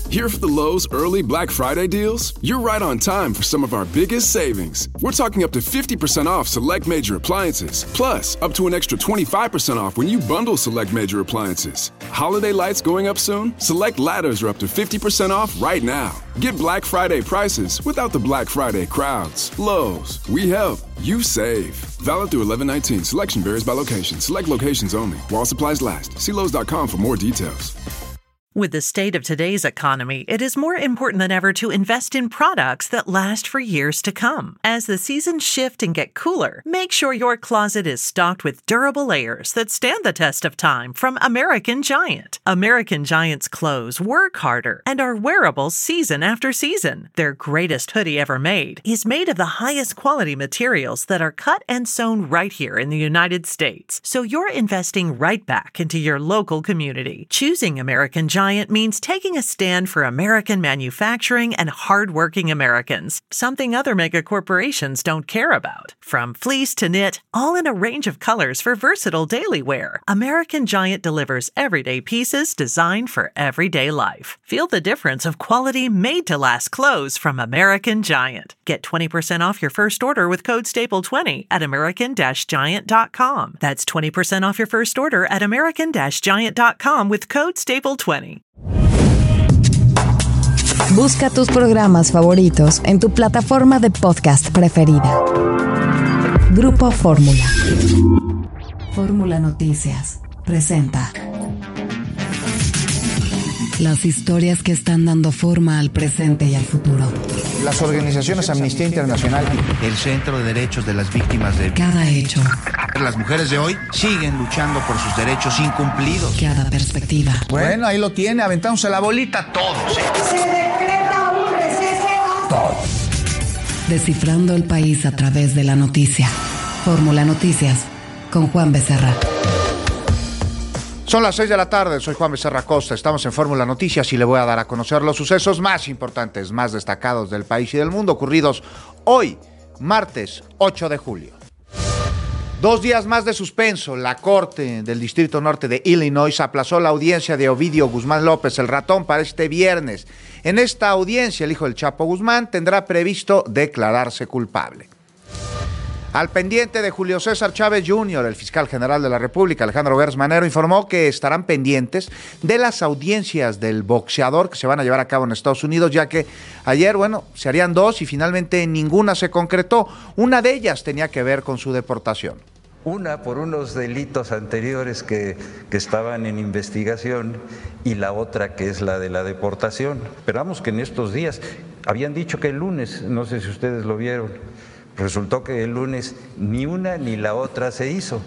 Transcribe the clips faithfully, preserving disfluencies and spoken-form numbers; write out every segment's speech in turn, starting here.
Here for the Lowe's early Black Friday deals? You're right on time for some of our biggest savings. We're talking up to fifty percent off select major appliances, plus up to an extra twenty-five percent off when you bundle select major appliances. Holiday lights going up soon? Select ladders are up to fifty percent off right now. Get Black Friday prices without the Black Friday crowds. Lowe's, we help, you save. Valid through eleven nineteen. Selection varies by location. Select locations only. While supplies last. See Lowe's dot com for more details. With the state of today's economy, it is more important than ever to invest in products that last for years to come. As the seasons shift and get cooler, make sure your closet is stocked with durable layers that stand the test of time from American Giant. American Giant's clothes work harder and are wearable season after season. Their greatest hoodie ever made is made of the highest quality materials that are cut and sewn right here in the United States. So you're investing right back into your local community. Choosing American Giant means taking a stand for American manufacturing and hardworking Americans, something other mega corporations don't care about. From fleece to knit, all in a range of colors for versatile daily wear, American Giant delivers everyday pieces designed for everyday life. Feel the difference of quality made-to-last clothes from American Giant. Get twenty percent off your first order with code staple twenty at american dash giant dot com. That's twenty percent off your first order at american dash giant dot com with code staple twenty. Busca tus programas favoritos en tu plataforma de podcast preferida. Grupo Fórmula. Fórmula Noticias presenta las historias que están dando forma al presente y al futuro. Las organizaciones Amnistía Internacional y el Centro de Derechos de las Víctimas de... Cada hecho. Las mujeres de hoy siguen luchando por sus derechos incumplidos. Cada perspectiva. Bueno, ahí lo tiene, aventándose la bolita todos. ¿eh? Se decreta un receso. Todos. Descifrando el país a través de la noticia. Fórmula Noticias con Juan Becerra. Son las seis de la tarde, soy Juan Becerra Costa, estamos en Fórmula Noticias y le voy a dar a conocer los sucesos más importantes, más destacados del país y del mundo ocurridos hoy, martes ocho de julio. Dos días más de suspenso, la Corte del Distrito Norte de Illinois aplazó la audiencia de Ovidio Guzmán López, el ratón, para este viernes. En esta audiencia, el hijo del Chapo Guzmán tendrá previsto declararse culpable. Al pendiente de Julio César Chávez junior, el fiscal general de la República, Alejandro Gertz Manero, informó que estarán pendientes de las audiencias del boxeador que se van a llevar a cabo en Estados Unidos, ya que ayer, bueno, se harían dos y finalmente ninguna se concretó. Una de ellas tenía que ver con su deportación. Una por unos delitos anteriores que, que estaban en investigación y la otra que es la de la deportación. Esperamos que en estos días, habían dicho que el lunes, no sé si ustedes lo vieron, resultó que el lunes ni una ni la otra se hizo.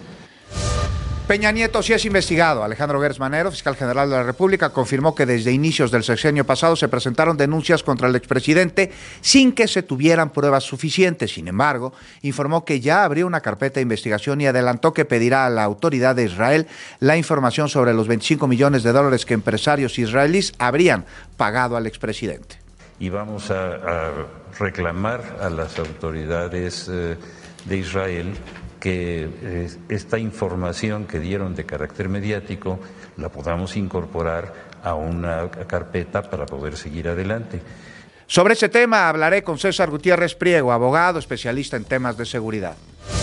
Peña Nieto sí es investigado. Alejandro Gertz Manero, fiscal general de la República, confirmó que desde inicios del sexenio pasado se presentaron denuncias contra el expresidente sin que se tuvieran pruebas suficientes. Sin embargo, informó que ya abrió una carpeta de investigación y adelantó que pedirá a la autoridad de Israel la información sobre los veinticinco millones de dólares que empresarios israelíes habrían pagado al expresidente. Y vamos a, a reclamar a las autoridades eh, de Israel que eh, esta información que dieron de carácter mediático la podamos incorporar a una carpeta para poder seguir adelante. Sobre ese tema hablaré con César Gutiérrez Priego, abogado especialista en temas de seguridad.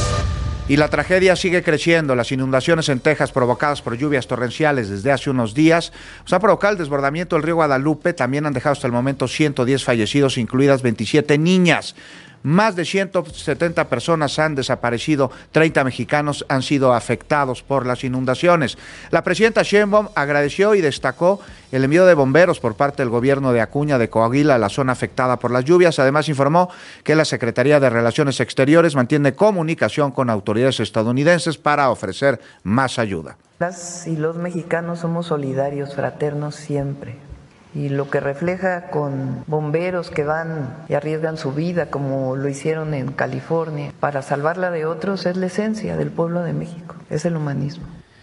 Y la tragedia sigue creciendo. Las inundaciones en Texas provocadas por lluvias torrenciales desde hace unos días pues, han provocado el desbordamiento del río Guadalupe. También han dejado hasta el momento ciento diez fallecidos, incluidas veintisiete niñas. Más de ciento setenta personas han desaparecido, treinta mexicanos han sido afectados por las inundaciones. La presidenta Sheinbaum agradeció y destacó el envío de bomberos por parte del gobierno de Acuña de Coahuila a la zona afectada por las lluvias. Además informó que la Secretaría de Relaciones Exteriores mantiene comunicación con autoridades estadounidenses para ofrecer más ayuda. Las y los mexicanos somos solidarios, fraternos siempre. Y lo que refleja con bomberos que van y arriesgan su vida, como lo hicieron en California, para salvarla de otros, es la esencia del pueblo de México, es el humanismo.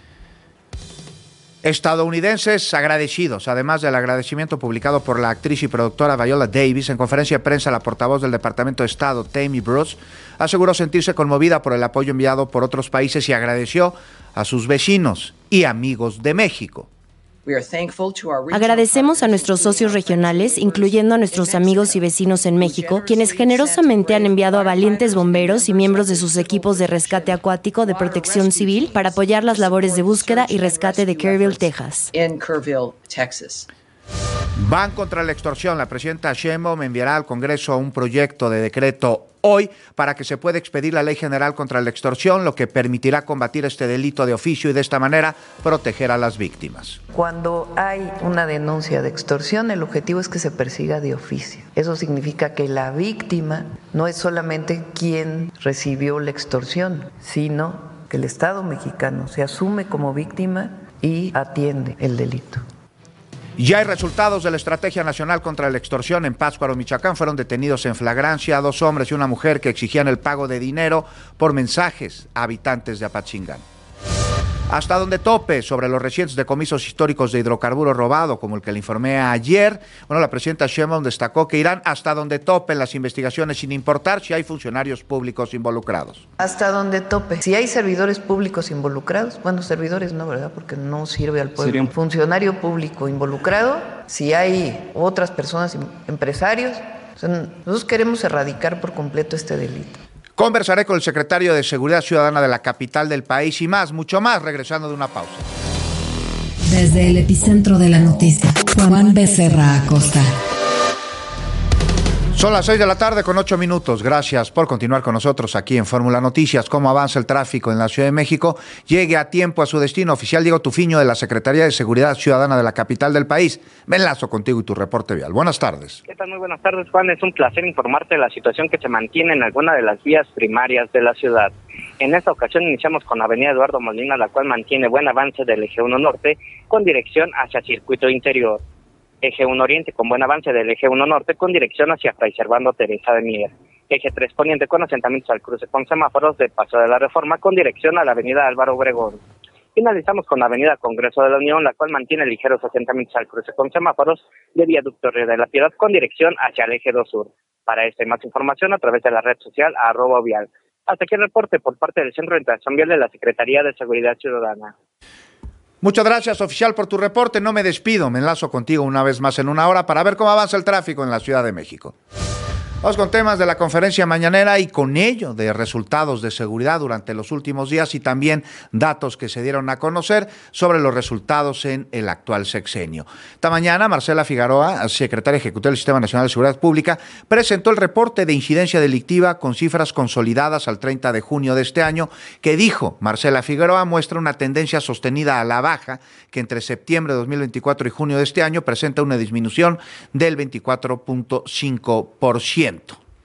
Estadounidenses agradecidos. Además del agradecimiento publicado por la actriz y productora Viola Davis, en conferencia de prensa la portavoz del Departamento de Estado, Tammy Bruce, aseguró sentirse conmovida por el apoyo enviado por otros países y agradeció a sus vecinos y amigos de México. Agradecemos a nuestros socios regionales, incluyendo a nuestros amigos y vecinos en México, quienes generosamente han enviado a valientes bomberos y miembros de sus equipos de rescate acuático de protección civil para apoyar las labores de búsqueda y rescate de Kerrville, Texas. Van contra la extorsión. La presidenta Sheinbaum enviará al Congreso un proyecto de decreto hoy para que se pueda expedir la Ley General contra la Extorsión, lo que permitirá combatir este delito de oficio y de esta manera proteger a las víctimas. Cuando hay una denuncia de extorsión, el objetivo es que se persiga de oficio. Eso significa que la víctima no es solamente quien recibió la extorsión, sino que el Estado mexicano se asume como víctima y atiende el delito. Ya hay resultados de la Estrategia Nacional contra la Extorsión. En Pátzcuaro, Michoacán, fueron detenidos en flagrancia dos hombres y una mujer que exigían el pago de dinero por mensajes a habitantes de Apatzingán. Hasta donde tope sobre los recientes decomisos históricos de hidrocarburos robado, como el que le informé ayer. Bueno, la presidenta Sheinbaum destacó que irán hasta donde tope las investigaciones, sin importar si hay funcionarios públicos involucrados. Hasta donde tope. Si hay servidores públicos involucrados, bueno, servidores no, ¿verdad? Porque no sirve al pueblo. Un funcionario público involucrado, si hay otras personas, empresarios, o sea, nosotros queremos erradicar por completo este delito. Conversaré con el secretario de Seguridad Ciudadana de la capital del país y más, mucho más, regresando de una pausa. Desde el epicentro de la noticia, Juan Becerra Acosta. Son las seis de la tarde con ocho minutos. Gracias por continuar con nosotros aquí en Fórmula Noticias. ¿Cómo avanza el tráfico en la Ciudad de México? Llegue a tiempo a su destino. Oficial Diego Tufiño de la Secretaría de Seguridad Ciudadana de la capital del país. Me enlazo contigo y tu reporte vial. Buenas tardes. ¿Qué tal? Muy buenas tardes, Juan. Es un placer informarte de la situación que se mantiene en alguna de las vías primarias de la ciudad. En esta ocasión iniciamos con la avenida Eduardo Molina, la cual mantiene buen avance del eje uno Norte con dirección hacia Circuito Interior. Eje uno Oriente con buen avance del eje uno Norte con dirección hacia Fray Servando Teresa de Mier. Eje tres Poniente con asentamientos al cruce con semáforos de Paso de la Reforma con dirección a la avenida Álvaro Obregón. Finalizamos con la avenida Congreso de la Unión, la cual mantiene ligeros asentamientos al cruce con semáforos de Viaducto Río de la Piedad con dirección hacia el eje dos Sur. Para esta y más información a través de la red social arroba vial. Hasta aquí el reporte por parte del Centro de Interacción Vial de la Secretaría de Seguridad Ciudadana. Muchas gracias, oficial, por tu reporte. No me despido, me enlazo contigo una vez más en una hora para ver cómo avanza el tráfico en la Ciudad de México. Vamos con temas de la conferencia mañanera y con ello de resultados de seguridad durante los últimos días y también datos que se dieron a conocer sobre los resultados en el actual sexenio. Esta mañana, Marcela Figueroa, secretaria ejecutiva del Sistema Nacional de Seguridad Pública, presentó el reporte de incidencia delictiva con cifras consolidadas al treinta de junio de este año, que dijo Marcela Figueroa muestra una tendencia sostenida a la baja, que entre septiembre de dos mil veinticuatro y junio de este año presenta una disminución del veinticuatro punto cinco por ciento.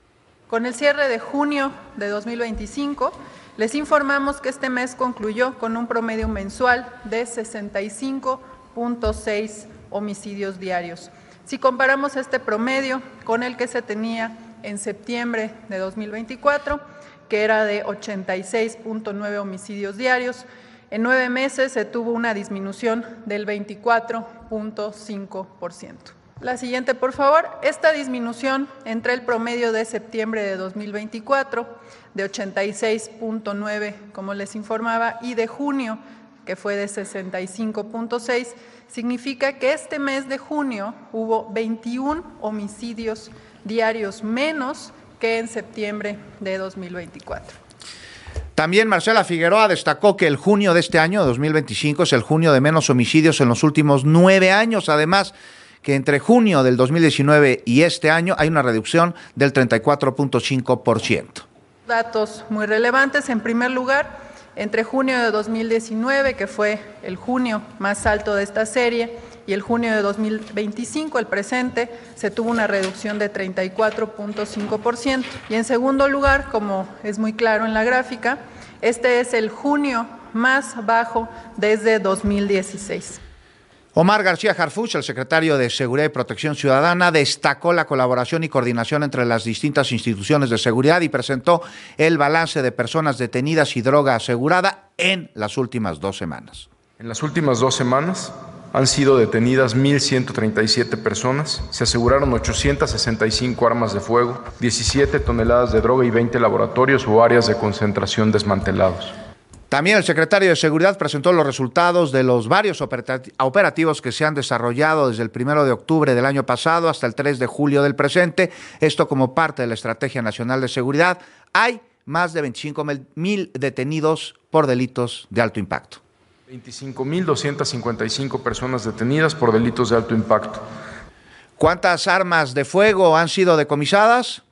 Con el cierre de junio de dos mil veinticinco, les informamos que este mes concluyó con un promedio mensual de sesenta y cinco punto seis homicidios diarios. Si comparamos este promedio con el que se tenía en septiembre de dos mil veinticuatro, que era de ochenta y seis punto nueve homicidios diarios, en nueve meses se tuvo una disminución del veinticuatro punto cinco por ciento. La siguiente, por favor. Esta disminución entre el promedio de septiembre de dos mil veinticuatro, de ochenta y seis punto nueve, como les informaba, y de junio, que fue de sesenta y cinco punto seis, significa que este mes de junio hubo veintiún homicidios diarios menos que en septiembre de dos mil veinticuatro. También Marcela Figueroa destacó que el junio de este año, dos mil veinticinco, es el junio de menos homicidios en los últimos nueve años. Además, que entre junio del dos mil diecinueve y este año hay una reducción del treinta y cuatro punto cinco por ciento. Datos muy relevantes. En primer lugar, entre junio de dos mil diecinueve, que fue el junio más alto de esta serie, y el junio de dos mil veinticinco, el presente, se tuvo una reducción de treinta y cuatro punto cinco por ciento. Y en segundo lugar, como es muy claro en la gráfica, este es el junio más bajo desde dos mil dieciséis. Omar García Harfuch, el secretario de Seguridad y Protección Ciudadana, destacó la colaboración y coordinación entre las distintas instituciones de seguridad y presentó el balance de personas detenidas y droga asegurada en las últimas dos semanas. En las últimas dos semanas han sido detenidas mil ciento treinta y siete personas, se aseguraron ochocientas sesenta y cinco armas de fuego, diecisiete toneladas de droga y veinte laboratorios o áreas de concentración desmantelados. También el secretario de Seguridad presentó los resultados de los varios operativos que se han desarrollado desde el primero de octubre del año pasado hasta el tres de julio del presente. Esto como parte de la Estrategia Nacional de Seguridad. Hay más de veinticinco mil detenidos por delitos de alto impacto. veinticinco mil doscientas cincuenta y cinco personas detenidas por delitos de alto impacto. ¿Cuántas armas de fuego han sido decomisadas?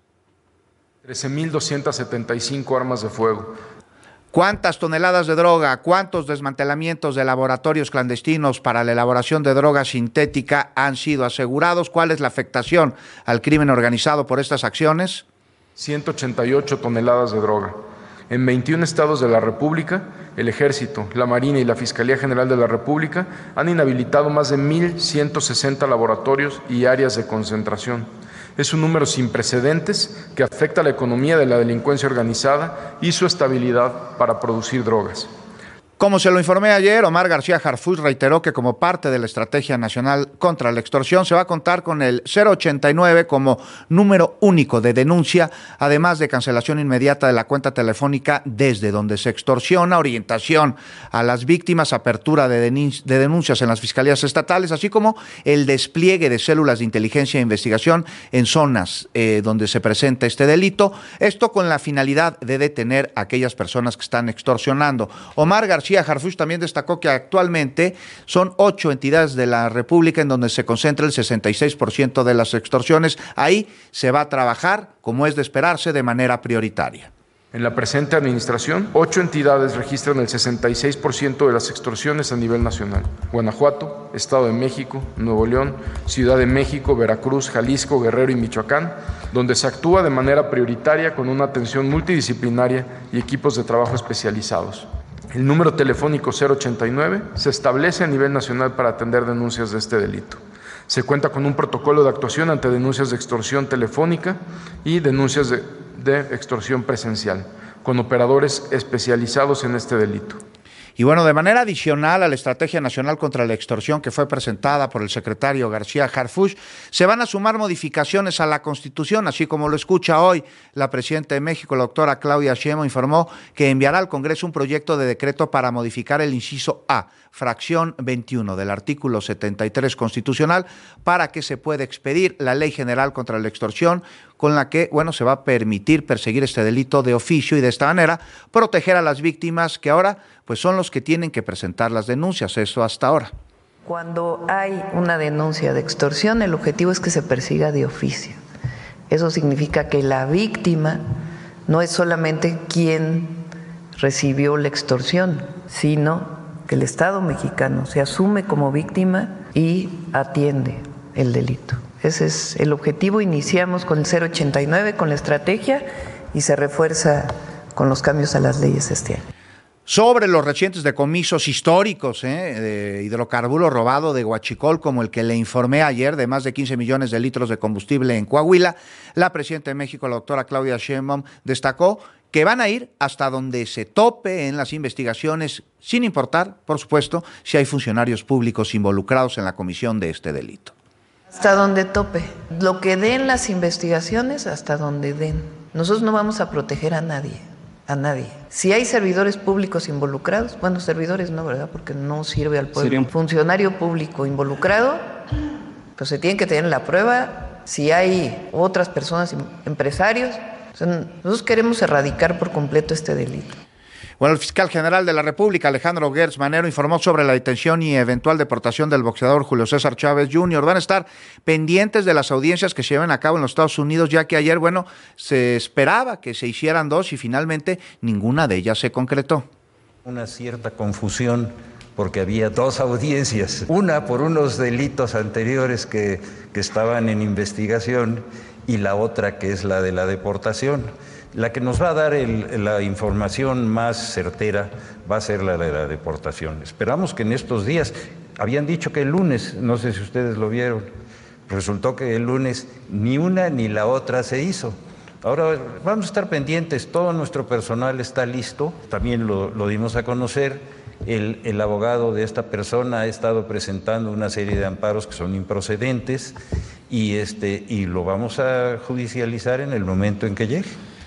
trece mil doscientas setenta y cinco armas de fuego. ¿Cuántas toneladas de droga, cuántos desmantelamientos de laboratorios clandestinos para la elaboración de droga sintética han sido asegurados? ¿Cuál es la afectación al crimen organizado por estas acciones? ciento ochenta y ocho toneladas de droga. En veintiún estados de la República, el Ejército, la Marina y la Fiscalía General de la República han inhabilitado más de mil ciento sesenta laboratorios y áreas de concentración. Es un número sin precedentes que afecta a la economía de la delincuencia organizada y su estabilidad para producir drogas. Como se lo informé ayer, Omar García Harfuch reiteró que como parte de la Estrategia Nacional contra la Extorsión se va a contar con el cero ochenta y nueve como número único de denuncia, además de cancelación inmediata de la cuenta telefónica desde donde se extorsiona, orientación a las víctimas, apertura de, denun- de denuncias en las fiscalías estatales, así como el despliegue de células de inteligencia e investigación en zonas eh, donde se presenta este delito, esto con la finalidad de detener a aquellas personas que están extorsionando. Omar García Harfuch también destacó que actualmente son ocho entidades de la República en donde se concentra el sesenta y seis por ciento de las extorsiones. Ahí se va a trabajar, como es de esperarse, de manera prioritaria. En la presente administración, ocho entidades registran el sesenta y seis por ciento de las extorsiones a nivel nacional. Guanajuato, Estado de México, Nuevo León, Ciudad de México, Veracruz, Jalisco, Guerrero y Michoacán, donde se actúa de manera prioritaria con una atención multidisciplinaria y equipos de trabajo especializados. El número telefónico cero ochenta y nueve se establece a nivel nacional para atender denuncias de este delito. Se cuenta con un protocolo de actuación ante denuncias de extorsión telefónica y denuncias de, de extorsión presencial, con operadores especializados en este delito. Y bueno, de manera adicional a la Estrategia Nacional contra la Extorsión que fue presentada por el secretario García Harfuch, se van a sumar modificaciones a la Constitución, así como lo escucha hoy la presidenta de México, la doctora Claudia Sheinbaum, informó que enviará al Congreso un proyecto de decreto para modificar el inciso A, fracción veintiuno del artículo setenta y tres constitucional, para que se pueda expedir la Ley General contra la Extorsión, con la que, bueno, se va a permitir perseguir este delito de oficio y de esta manera proteger a las víctimas que ahora pues son los que tienen que presentar las denuncias, eso hasta ahora. Cuando hay una denuncia de extorsión, el objetivo es que se persiga de oficio. Eso significa que la víctima no es solamente quien recibió la extorsión, sino que el Estado mexicano se asume como víctima y atiende el delito. Ese es el objetivo. Iniciamos con el cero ochenta y nueve, con la estrategia, y se refuerza con los cambios a las leyes este año. Sobre los recientes decomisos históricos eh, de hidrocarburo robado de Huachicol, como el que le informé ayer, de más de quince millones de litros de combustible en Coahuila, la presidenta de México, la doctora Claudia Sheinbaum, destacó que van a ir hasta donde se tope en las investigaciones, sin importar, por supuesto, si hay funcionarios públicos involucrados en la comisión de este delito. Hasta donde tope. Lo que den las investigaciones, hasta donde den. Nosotros no vamos a proteger a nadie, a nadie. Si hay servidores públicos involucrados, bueno, servidores no, ¿verdad? Porque no sirve al pueblo. ¿Sería un funcionario público involucrado? Pues se tiene que tener la prueba. Si hay otras personas, empresarios, o sea, nosotros queremos erradicar por completo este delito. Bueno, el fiscal general de la República, Alejandro Gertz Manero, informó sobre la detención y eventual deportación del boxeador Julio César Chávez junior Van a estar pendientes de las audiencias que se lleven a cabo en los Estados Unidos, ya que ayer, bueno, se esperaba que se hicieran dos y finalmente ninguna de ellas se concretó. Una cierta confusión porque había dos audiencias, una por unos delitos anteriores que, que estaban en investigación y la otra que es la de la deportación. La que nos va a dar el, la información más certera va a ser la de la deportación. Esperamos que en estos días, habían dicho que el lunes, no sé si ustedes lo vieron, resultó que el lunes ni una ni la otra se hizo. Ahora vamos a estar pendientes, todo nuestro personal está listo, también lo, lo dimos a conocer, el, el abogado de esta persona ha estado presentando una serie de amparos que son improcedentes y, este, y lo vamos a judicializar en el momento en que llegue.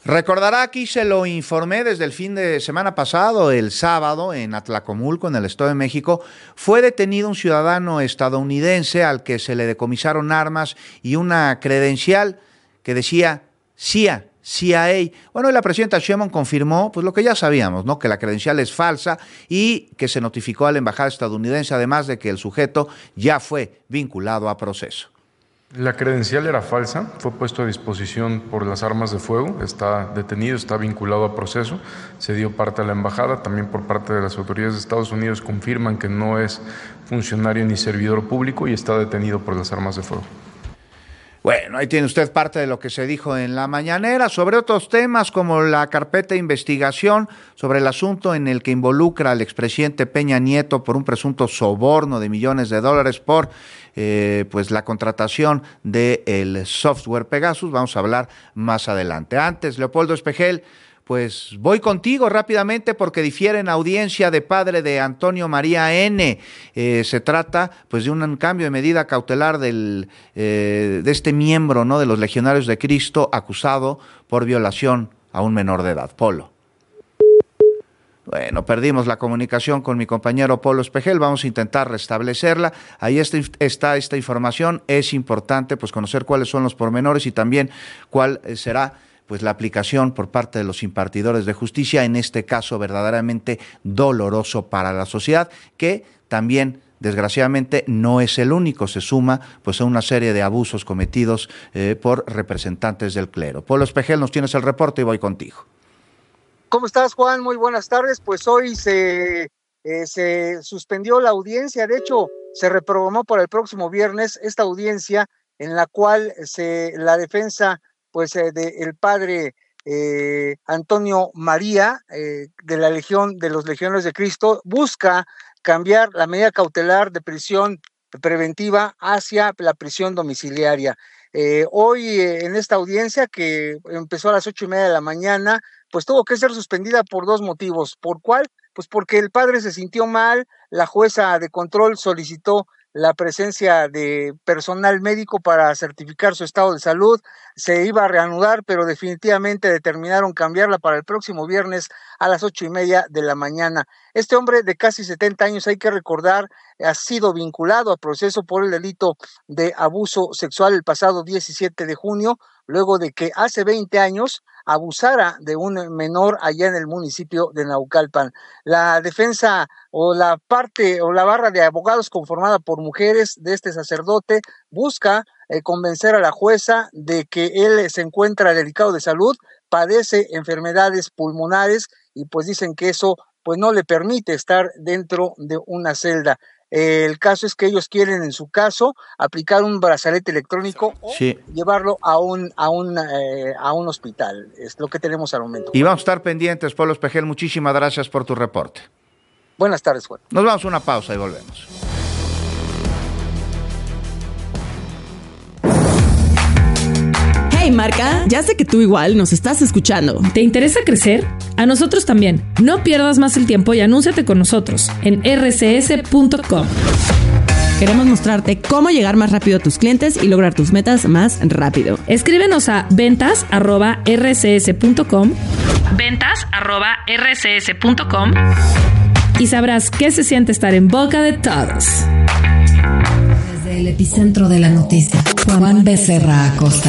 Recordará, aquí se lo informé desde el fin de semana pasado, el sábado, en Atlacomulco, en el Estado de México, fue detenido un ciudadano estadounidense al que se le decomisaron armas y una credencial que decía C I A, C I A. Bueno, y la presidenta Sheinbaum confirmó pues lo que ya sabíamos, ¿no? Que la credencial es falsa y que se notificó a la embajada estadounidense, además de que el sujeto ya fue vinculado a proceso. La credencial era falsa, fue puesto a disposición por las armas de fuego, está detenido, está vinculado a proceso, se dio parte a la embajada, también por parte de las autoridades de Estados Unidos confirman que no es funcionario ni servidor público y está detenido por las armas de fuego. Bueno, ahí tiene usted parte de lo que se dijo en la mañanera sobre otros temas como la carpeta de investigación sobre el asunto en el que involucra al expresidente Peña Nieto por un presunto soborno de millones de dólares por eh, pues la contratación del software Pegasus. Vamos a hablar más adelante. Antes, Leopoldo Espejel, pues voy contigo rápidamente porque difiere en audiencia de padre de Antonio María N. Eh, se trata pues de un cambio de medida cautelar del, eh, de este miembro, ¿no?, de los Legionarios de Cristo acusado por violación a un menor de edad. Polo. Bueno, perdimos la comunicación con mi compañero Polo Espejel, vamos a intentar restablecerla. Ahí está, está esta información, es importante pues conocer cuáles son los pormenores y también cuál será pues la aplicación por parte de los impartidores de justicia, en este caso verdaderamente doloroso para la sociedad, que también desgraciadamente no es el único, se suma pues a una serie de abusos cometidos eh, por representantes del clero. Polo Espejel, nos tienes el reporte y voy contigo. ¿Cómo estás, Juan? Muy buenas tardes. Pues hoy se, eh, se suspendió la audiencia, de hecho se reprogramó para el próximo viernes esta audiencia en la cual se, la defensa pues eh, del padre eh, Antonio María eh, de la Legión de los Legionarios de Cristo busca cambiar la medida cautelar de prisión preventiva hacia la prisión domiciliaria. Eh, hoy eh, en esta audiencia que empezó a las ocho y media de la mañana, pues tuvo que ser suspendida por dos motivos. ¿Por cuál? Pues porque el padre se sintió mal, la jueza de control solicitó la presencia de personal médico para certificar su estado de salud, se iba a reanudar, pero definitivamente determinaron cambiarla para el próximo viernes a las ocho y media de la mañana. Este hombre de casi setenta años, hay que recordar, ha sido vinculado a proceso por el delito de abuso sexual el pasado diecisiete de junio, luego de que hace veinte años abusara de un menor allá en el municipio de Naucalpan. La defensa o la parte o la barra de abogados conformada por mujeres de este sacerdote busca eh, convencer a la jueza de que él se encuentra delicado de salud, padece enfermedades pulmonares y pues dicen que eso pues no le permite estar dentro de una celda. El caso es que ellos quieren, en su caso, aplicar un brazalete electrónico o sí. llevarlo a un a un eh, a un hospital. Es lo que tenemos al momento. Y vamos a estar pendientes, Polo Espejel. Muchísimas gracias por tu reporte. Buenas tardes, Juan. Nos vamos a una pausa y volvemos. Hey Marca, ya sé que tú igual nos estás escuchando. ¿Te interesa crecer? A nosotros también. No pierdas más el tiempo y anúnciate con nosotros en erre ce ese punto com. Queremos mostrarte cómo llegar más rápido a tus clientes y lograr tus metas más rápido. Escríbenos a ventas arroba erre ce ese punto com, ventas arroba erre ce ese punto com y sabrás qué se siente estar en boca de todos. Desde el epicentro de la noticia, Juan Becerra Acosta.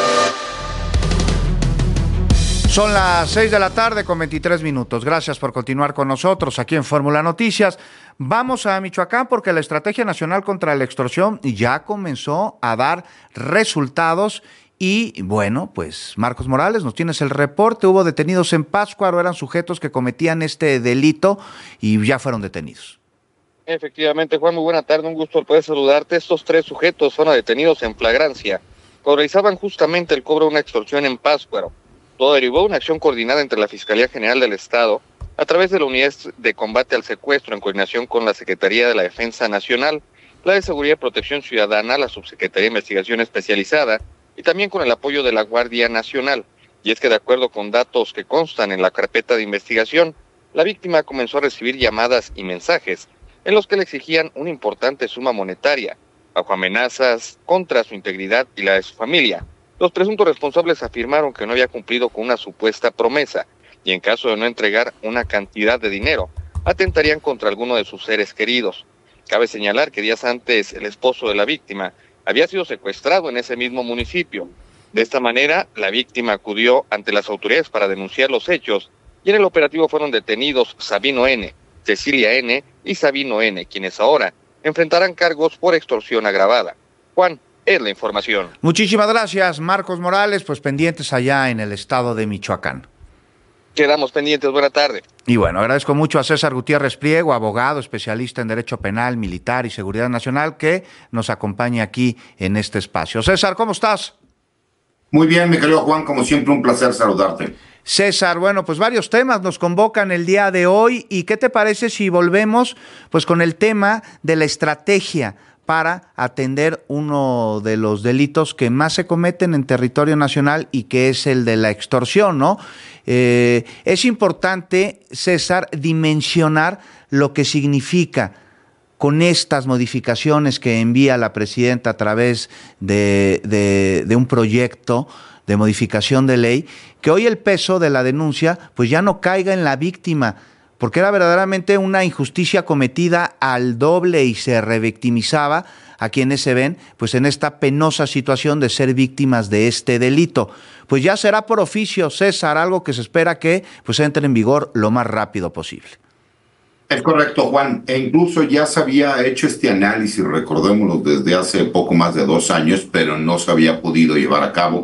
Son las seis de la tarde con veintitrés minutos. Gracias por continuar con nosotros aquí en Fórmula Noticias. Vamos a Michoacán porque la Estrategia Nacional contra la Extorsión ya comenzó a dar resultados y, bueno, pues Marcos Morales, nos tienes el reporte. Hubo detenidos en Pátzcuaro, eran sujetos que cometían este delito y ya fueron detenidos. Efectivamente, Juan, muy buena tarde, un gusto poder saludarte. Estos tres sujetos fueron detenidos en flagrancia. Realizaban justamente el cobro de una extorsión en Pátzcuaro. Todo derivó de una acción coordinada entre la Fiscalía General del Estado a través de la Unidad de Combate al Secuestro en coordinación con la Secretaría de la Defensa Nacional, la de Seguridad y Protección Ciudadana, la Subsecretaría de Investigación Especializada y también con el apoyo de la Guardia Nacional. Y es que de acuerdo con datos que constan en la carpeta de investigación, la víctima comenzó a recibir llamadas y mensajes en los que le exigían una importante suma monetaria, bajo amenazas contra su integridad y la de su familia. Los presuntos responsables afirmaron que no había cumplido con una supuesta promesa y en caso de no entregar una cantidad de dinero, atentarían contra alguno de sus seres queridos. Cabe señalar que días antes el esposo de la víctima había sido secuestrado en ese mismo municipio. De esta manera, la víctima acudió ante las autoridades para denunciar los hechos y en el operativo fueron detenidos Sabino N., Cecilia N. y Sabino N., quienes ahora enfrentarán cargos por extorsión agravada. Juan, es la información. Muchísimas gracias, Marcos Morales, pues pendientes allá en el estado de Michoacán. Quedamos pendientes, buena tarde. Y bueno, agradezco mucho a César Gutiérrez Priego, abogado, especialista en Derecho Penal, Militar y Seguridad Nacional, que nos acompaña aquí en este espacio. César, ¿cómo estás? Muy bien, mi querido Juan, como siempre un placer saludarte. César, bueno, pues varios temas nos convocan el día de hoy, y ¿qué te parece si volvemos pues con el tema de la estrategia para atender uno de los delitos que más se cometen en territorio nacional y que es el de la extorsión, ¿no? Eh, es importante, César, dimensionar lo que significa con estas modificaciones que envía la presidenta a través de, de, de un proyecto de modificación de ley, que hoy el peso de la denuncia pues ya no caiga en la víctima, porque era verdaderamente una injusticia cometida al doble y se revictimizaba a quienes se ven pues en esta penosa situación de ser víctimas de este delito. Pues ya será por oficio, César, algo que se espera que pues entre en vigor lo más rápido posible. Es correcto, Juan, e incluso ya se había hecho este análisis, recordémoslo, desde hace poco más de dos años, pero no se había podido llevar a cabo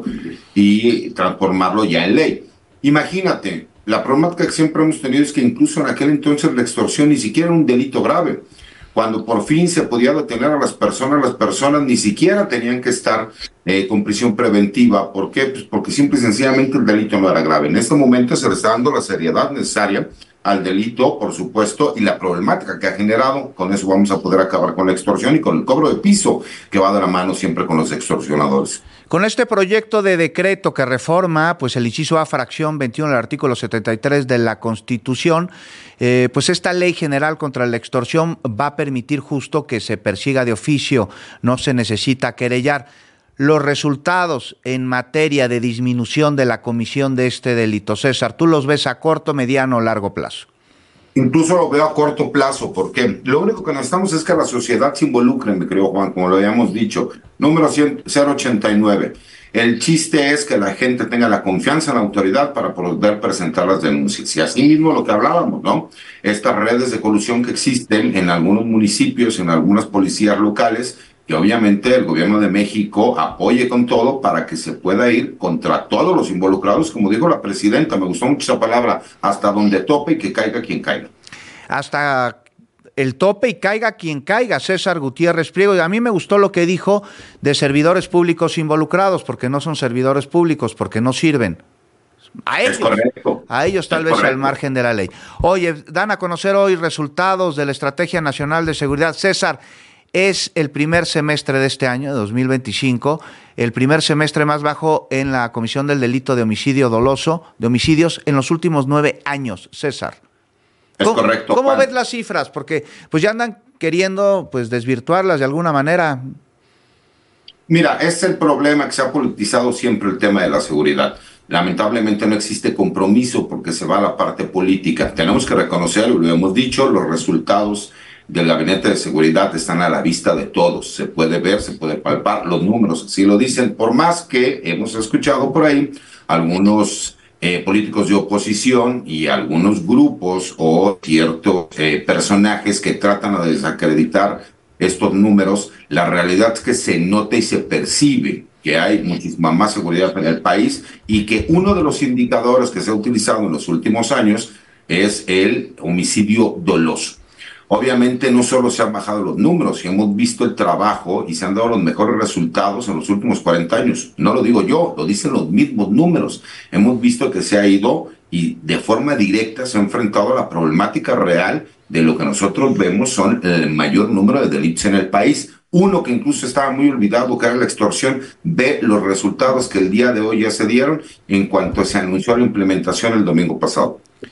y transformarlo ya en ley. Imagínate, la problemática que siempre hemos tenido es que incluso en aquel entonces la extorsión ni siquiera era un delito grave. Cuando por fin se podía detener a las personas, las personas ni siquiera tenían que estar eh, con prisión preventiva. ¿Por qué? Pues porque simple y sencillamente el delito no era grave. En este momento se le está dando la seriedad necesaria al delito, por supuesto, y la problemática que ha generado. Con eso vamos a poder acabar con la extorsión y con el cobro de piso que va de la mano siempre con los extorsionadores. Con este proyecto de decreto que reforma pues el inciso A, fracción veintiuno del artículo setenta y tres de la Constitución, eh, pues esta ley general contra la extorsión va a permitir justo que se persiga de oficio, no se necesita querellar. Los resultados en materia de disminución de la comisión de este delito, César, ¿tú los ves a corto, mediano o largo plazo? Incluso lo veo a corto plazo, porque lo único que necesitamos es que la sociedad se involucre, mi querido Juan, como lo habíamos dicho. Número cero ochenta y nueve. El chiste es que la gente tenga la confianza en la autoridad para poder presentar las denuncias. Y así mismo lo que hablábamos, ¿no? Estas redes de colusión que existen en algunos municipios, en algunas policías locales, que obviamente el gobierno de México apoye con todo para que se pueda ir contra todos los involucrados, como dijo la presidenta, me gustó mucho esa palabra, hasta donde tope y que caiga quien caiga. Hasta el tope y caiga quien caiga, César Gutiérrez Priego. Y a mí me gustó lo que dijo de servidores públicos involucrados, porque no son servidores públicos, porque no sirven. A ellos, a ellos tal es vez correcto. al margen de la ley. Oye, dan a conocer hoy resultados de la Estrategia Nacional de Seguridad. César, es el primer semestre de este año, de dos mil veinticinco, el primer semestre más bajo en la comisión del delito de homicidio doloso, de homicidios en los últimos nueve años, César. Es ¿Cómo, correcto. ¿Cómo Juan. ves las cifras? Porque pues ya andan queriendo pues desvirtuarlas de alguna manera. Mira, es el problema que se ha politizado siempre el tema de la seguridad. Lamentablemente no existe compromiso porque se va a la parte política. Tenemos que reconocer, lo hemos dicho, los resultados del Gabinete de Seguridad están a la vista de todos. Se puede ver, se puede palpar, los números así lo dicen, por más que hemos escuchado por ahí algunos eh, políticos de oposición y algunos grupos o ciertos eh, personajes que tratan de desacreditar estos números. La realidad es que se nota y se percibe que hay muchísima más seguridad en el país y que uno de los indicadores que se ha utilizado en los últimos años es el homicidio doloso. Obviamente no solo se han bajado los números, y hemos visto el trabajo y se han dado los mejores resultados en los últimos cuarenta años. No lo digo yo, lo dicen los mismos números. Hemos visto que se ha ido y de forma directa se ha enfrentado a la problemática real de lo que nosotros vemos son el mayor número de delitos en el país. Uno que incluso estaba muy olvidado, que era la extorsión, ve los resultados que el día de hoy ya se dieron en cuanto se anunció la implementación el domingo pasado.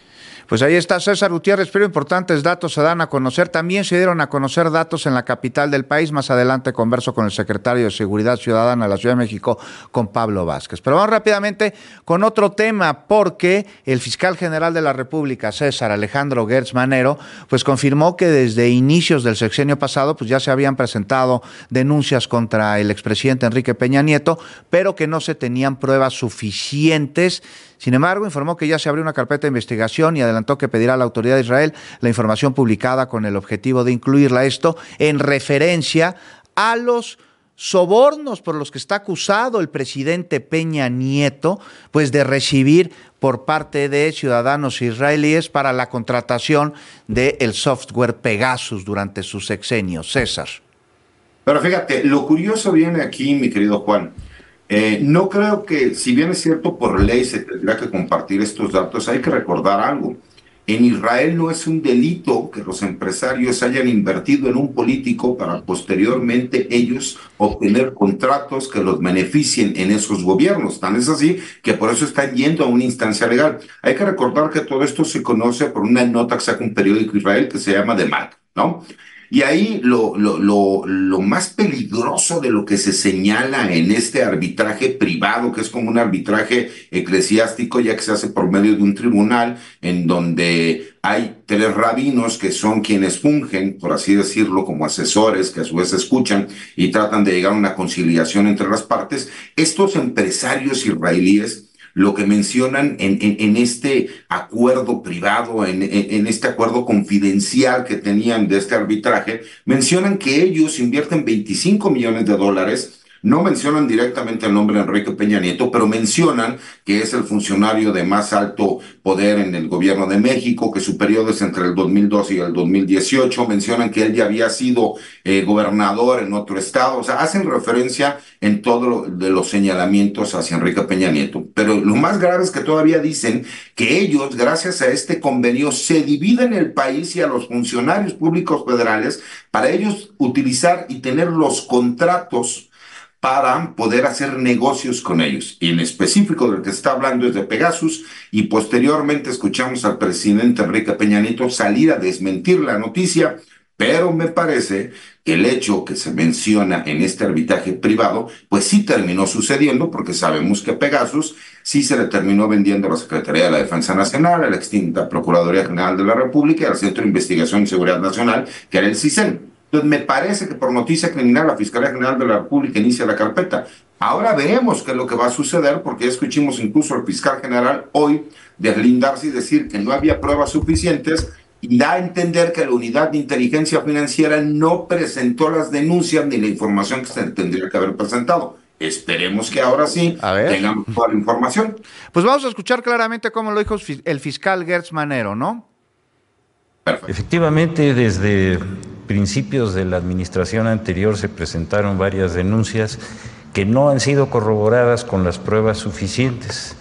Pues ahí está César Gutiérrez, pero importantes datos se dan a conocer. También se dieron a conocer datos en la capital del país. Más adelante converso con el secretario de Seguridad Ciudadana de la Ciudad de México, con Pablo Vázquez. Pero vamos rápidamente con otro tema, porque el fiscal general de la República, César Alejandro Gertz Manero, pues confirmó que desde inicios del sexenio pasado pues ya se habían presentado denuncias contra el expresidente Enrique Peña Nieto, pero que no se tenían pruebas suficientes. Sin embargo, informó que ya se abrió una carpeta de investigación y adelantó que pedirá a la autoridad de Israel la información publicada con el objetivo de incluirla, esto en referencia a los sobornos por los que está acusado el presidente Peña Nieto, pues de recibir por parte de ciudadanos israelíes para la contratación del software Pegasus durante su sexenio. César. Pero fíjate, lo curioso viene aquí, mi querido Juan. Eh, no creo que, si bien es cierto, por ley se tendrá que compartir estos datos, hay que recordar algo. En Israel no es un delito que los empresarios hayan invertido en un político para posteriormente ellos obtener contratos que los beneficien en esos gobiernos. Tan es así que por eso están yendo a una instancia legal. Hay que recordar que todo esto se conoce por una nota que saca un periódico Israel que se llama The Mark, ¿no? Y ahí lo, lo, lo, lo más peligroso de lo que se señala en este arbitraje privado, que es como un arbitraje eclesiástico, ya que se hace por medio de un tribunal en donde hay tres rabinos que son quienes fungen, por así decirlo, como asesores, que a su vez escuchan y tratan de llegar a una conciliación entre las partes. Estos empresarios israelíes lo que mencionan en, en, en este acuerdo privado, en, en, en este acuerdo confidencial que tenían de este arbitraje, mencionan que ellos invierten veinticinco millones de dólares. No mencionan directamente el nombre de Enrique Peña Nieto, pero mencionan que es el funcionario de más alto poder en el gobierno de México, que su periodo es entre el dos mil doce y el dos mil dieciocho. Mencionan que él ya había sido eh, gobernador en otro estado. O sea, hacen referencia en todos lo, de los señalamientos hacia Enrique Peña Nieto. Pero lo más grave es que todavía dicen que ellos, gracias a este convenio, se dividen el país y a los funcionarios públicos federales para ellos utilizar y tener los contratos para poder hacer negocios con ellos. Y en específico del que está hablando es de Pegasus, y posteriormente escuchamos al presidente Enrique Peña Nieto salir a desmentir la noticia, pero me parece que el hecho que se menciona en este arbitraje privado, pues sí terminó sucediendo, porque sabemos que Pegasus sí se le terminó vendiendo a la Secretaría de la Defensa Nacional, a la extinta Procuraduría General de la República y al Centro de Investigación y Seguridad Nacional, que era el CISEN. Entonces, me parece que por noticia criminal la Fiscalía General de la República inicia la carpeta. Ahora veremos qué es lo que va a suceder, porque ya escuchamos incluso al fiscal general hoy deslindarse y decir que no había pruebas suficientes, y da a entender que la Unidad de Inteligencia Financiera no presentó las denuncias ni la información que se tendría que haber presentado. Esperemos que ahora sí tengamos toda la información. Pues vamos a escuchar claramente cómo lo dijo el fiscal Gertz Manero, ¿no? Perfecto. Efectivamente, desde principios de la administración anterior se presentaron varias denuncias que no han sido corroboradas con las pruebas suficientes.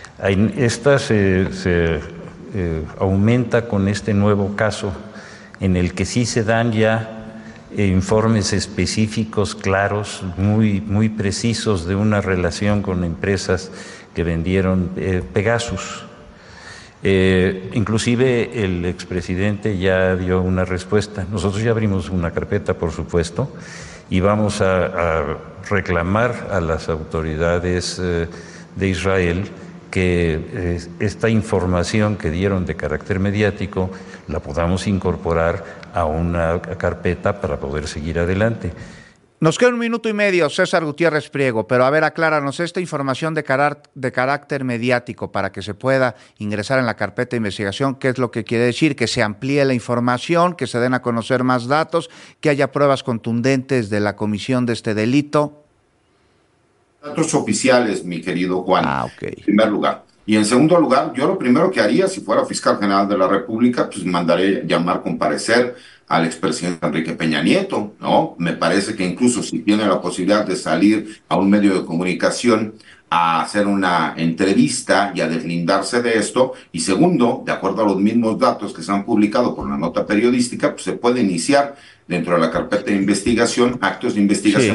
Esta se, se eh, aumenta con este nuevo caso en el que sí se dan ya eh, informes específicos, claros, muy, muy precisos de una relación con empresas que vendieron eh, Pegasus. Eh, inclusive el expresidente ya dio una respuesta. Nosotros ya abrimos una carpeta, por supuesto, y vamos a, a reclamar a las autoridades eh, de Israel que eh, esta información que dieron de carácter mediático la podamos incorporar a una carpeta para poder seguir adelante. Nos queda un minuto y medio, César Gutiérrez Priego, pero a ver, acláranos esta información de, carar- de carácter mediático para que se pueda ingresar en la carpeta de investigación. ¿Qué es lo que quiere decir? Que se amplíe la información, que se den a conocer más datos, que haya pruebas contundentes de la comisión de este delito. Datos oficiales, mi querido Juan, ah, okay. En primer lugar. Y en segundo lugar, yo lo primero que haría, si fuera fiscal general de la República, pues mandaré llamar comparecer al expresidente Enrique Peña Nieto, ¿no? Me parece que incluso si tiene la posibilidad de salir a un medio de comunicación a hacer una entrevista y a deslindarse de esto. Y segundo, de acuerdo a los mismos datos que se han publicado por la nota periodística, pues se puede iniciar dentro de la carpeta de investigación actos de investigación sí.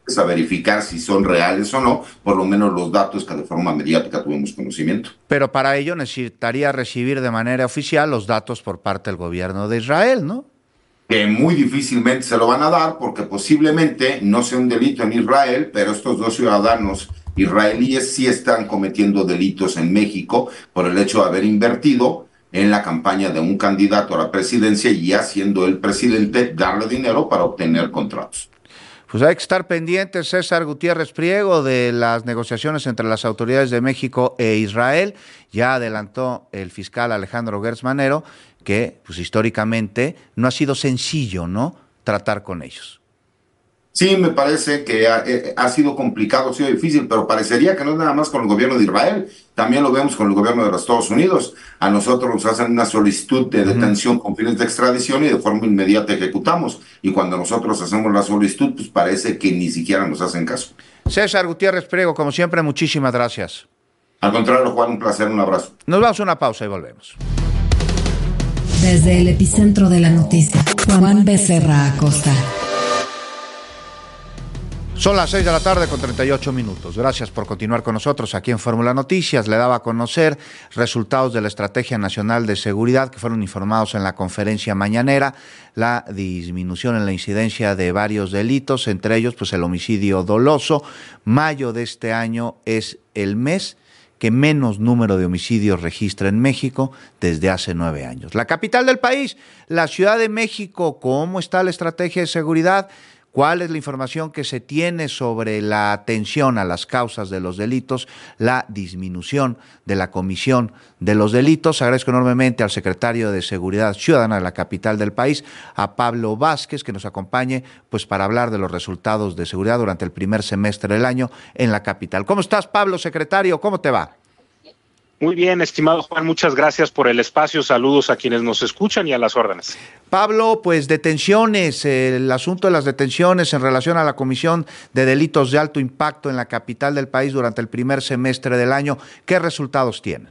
a verificar si son reales o no, por lo menos los datos que de forma mediática tuvimos conocimiento. Pero para ello necesitaría recibir de manera oficial los datos por parte del gobierno de Israel, ¿no? Que muy difícilmente se lo van a dar porque posiblemente no sea un delito en Israel, pero estos dos ciudadanos israelíes sí están cometiendo delitos en México por el hecho de haber invertido en la campaña de un candidato a la presidencia y ya siendo el presidente darle dinero para obtener contratos. Pues hay que estar pendientes, César Gutiérrez Priego, de las negociaciones entre las autoridades de México e Israel. Ya adelantó el fiscal Alejandro Gertz Manero que pues históricamente no ha sido sencillo, ¿no?, tratar con ellos. Sí, me parece que ha, ha sido complicado, ha sido difícil, pero parecería que no es nada más con el gobierno de Israel, también lo vemos con el gobierno de los Estados Unidos. A nosotros nos hacen una solicitud de detención uh-huh. con fines de extradición y de forma inmediata ejecutamos. Y cuando nosotros hacemos la solicitud, pues parece que ni siquiera nos hacen caso. César Gutiérrez Priego, como siempre, muchísimas gracias. Al contrario, Juan, un placer, un abrazo. Nos vamos a una pausa y volvemos. Desde el epicentro de la noticia, Juan Becerra Acosta. Son las seis de la tarde con treinta y ocho minutos. Gracias por continuar con nosotros aquí en Fórmula Noticias. Le daba a conocer resultados de la Estrategia Nacional de Seguridad que fueron informados en la conferencia mañanera. La disminución en la incidencia de varios delitos, entre ellos pues el homicidio doloso. Mayo de este año es el mes que menos número de homicidios registra en México desde hace nueve años. La capital del país, la Ciudad de México, ¿cómo está la estrategia de seguridad? ¿Cuál es la información que se tiene sobre la atención a las causas de los delitos, la disminución de la comisión de los delitos? Agradezco enormemente al secretario de Seguridad Ciudadana de la capital del país, a Pablo Vázquez, que nos acompañe pues, para hablar de los resultados de seguridad durante el primer semestre del año en la capital. ¿Cómo estás, Pablo, secretario? ¿Cómo te va? Muy bien, estimado Juan, muchas gracias por el espacio. Saludos a quienes nos escuchan y a las órdenes. Pablo, pues detenciones, el asunto de las detenciones en relación a la comisión de delitos de alto impacto en la capital del país durante el primer semestre del año, ¿qué resultados tienen?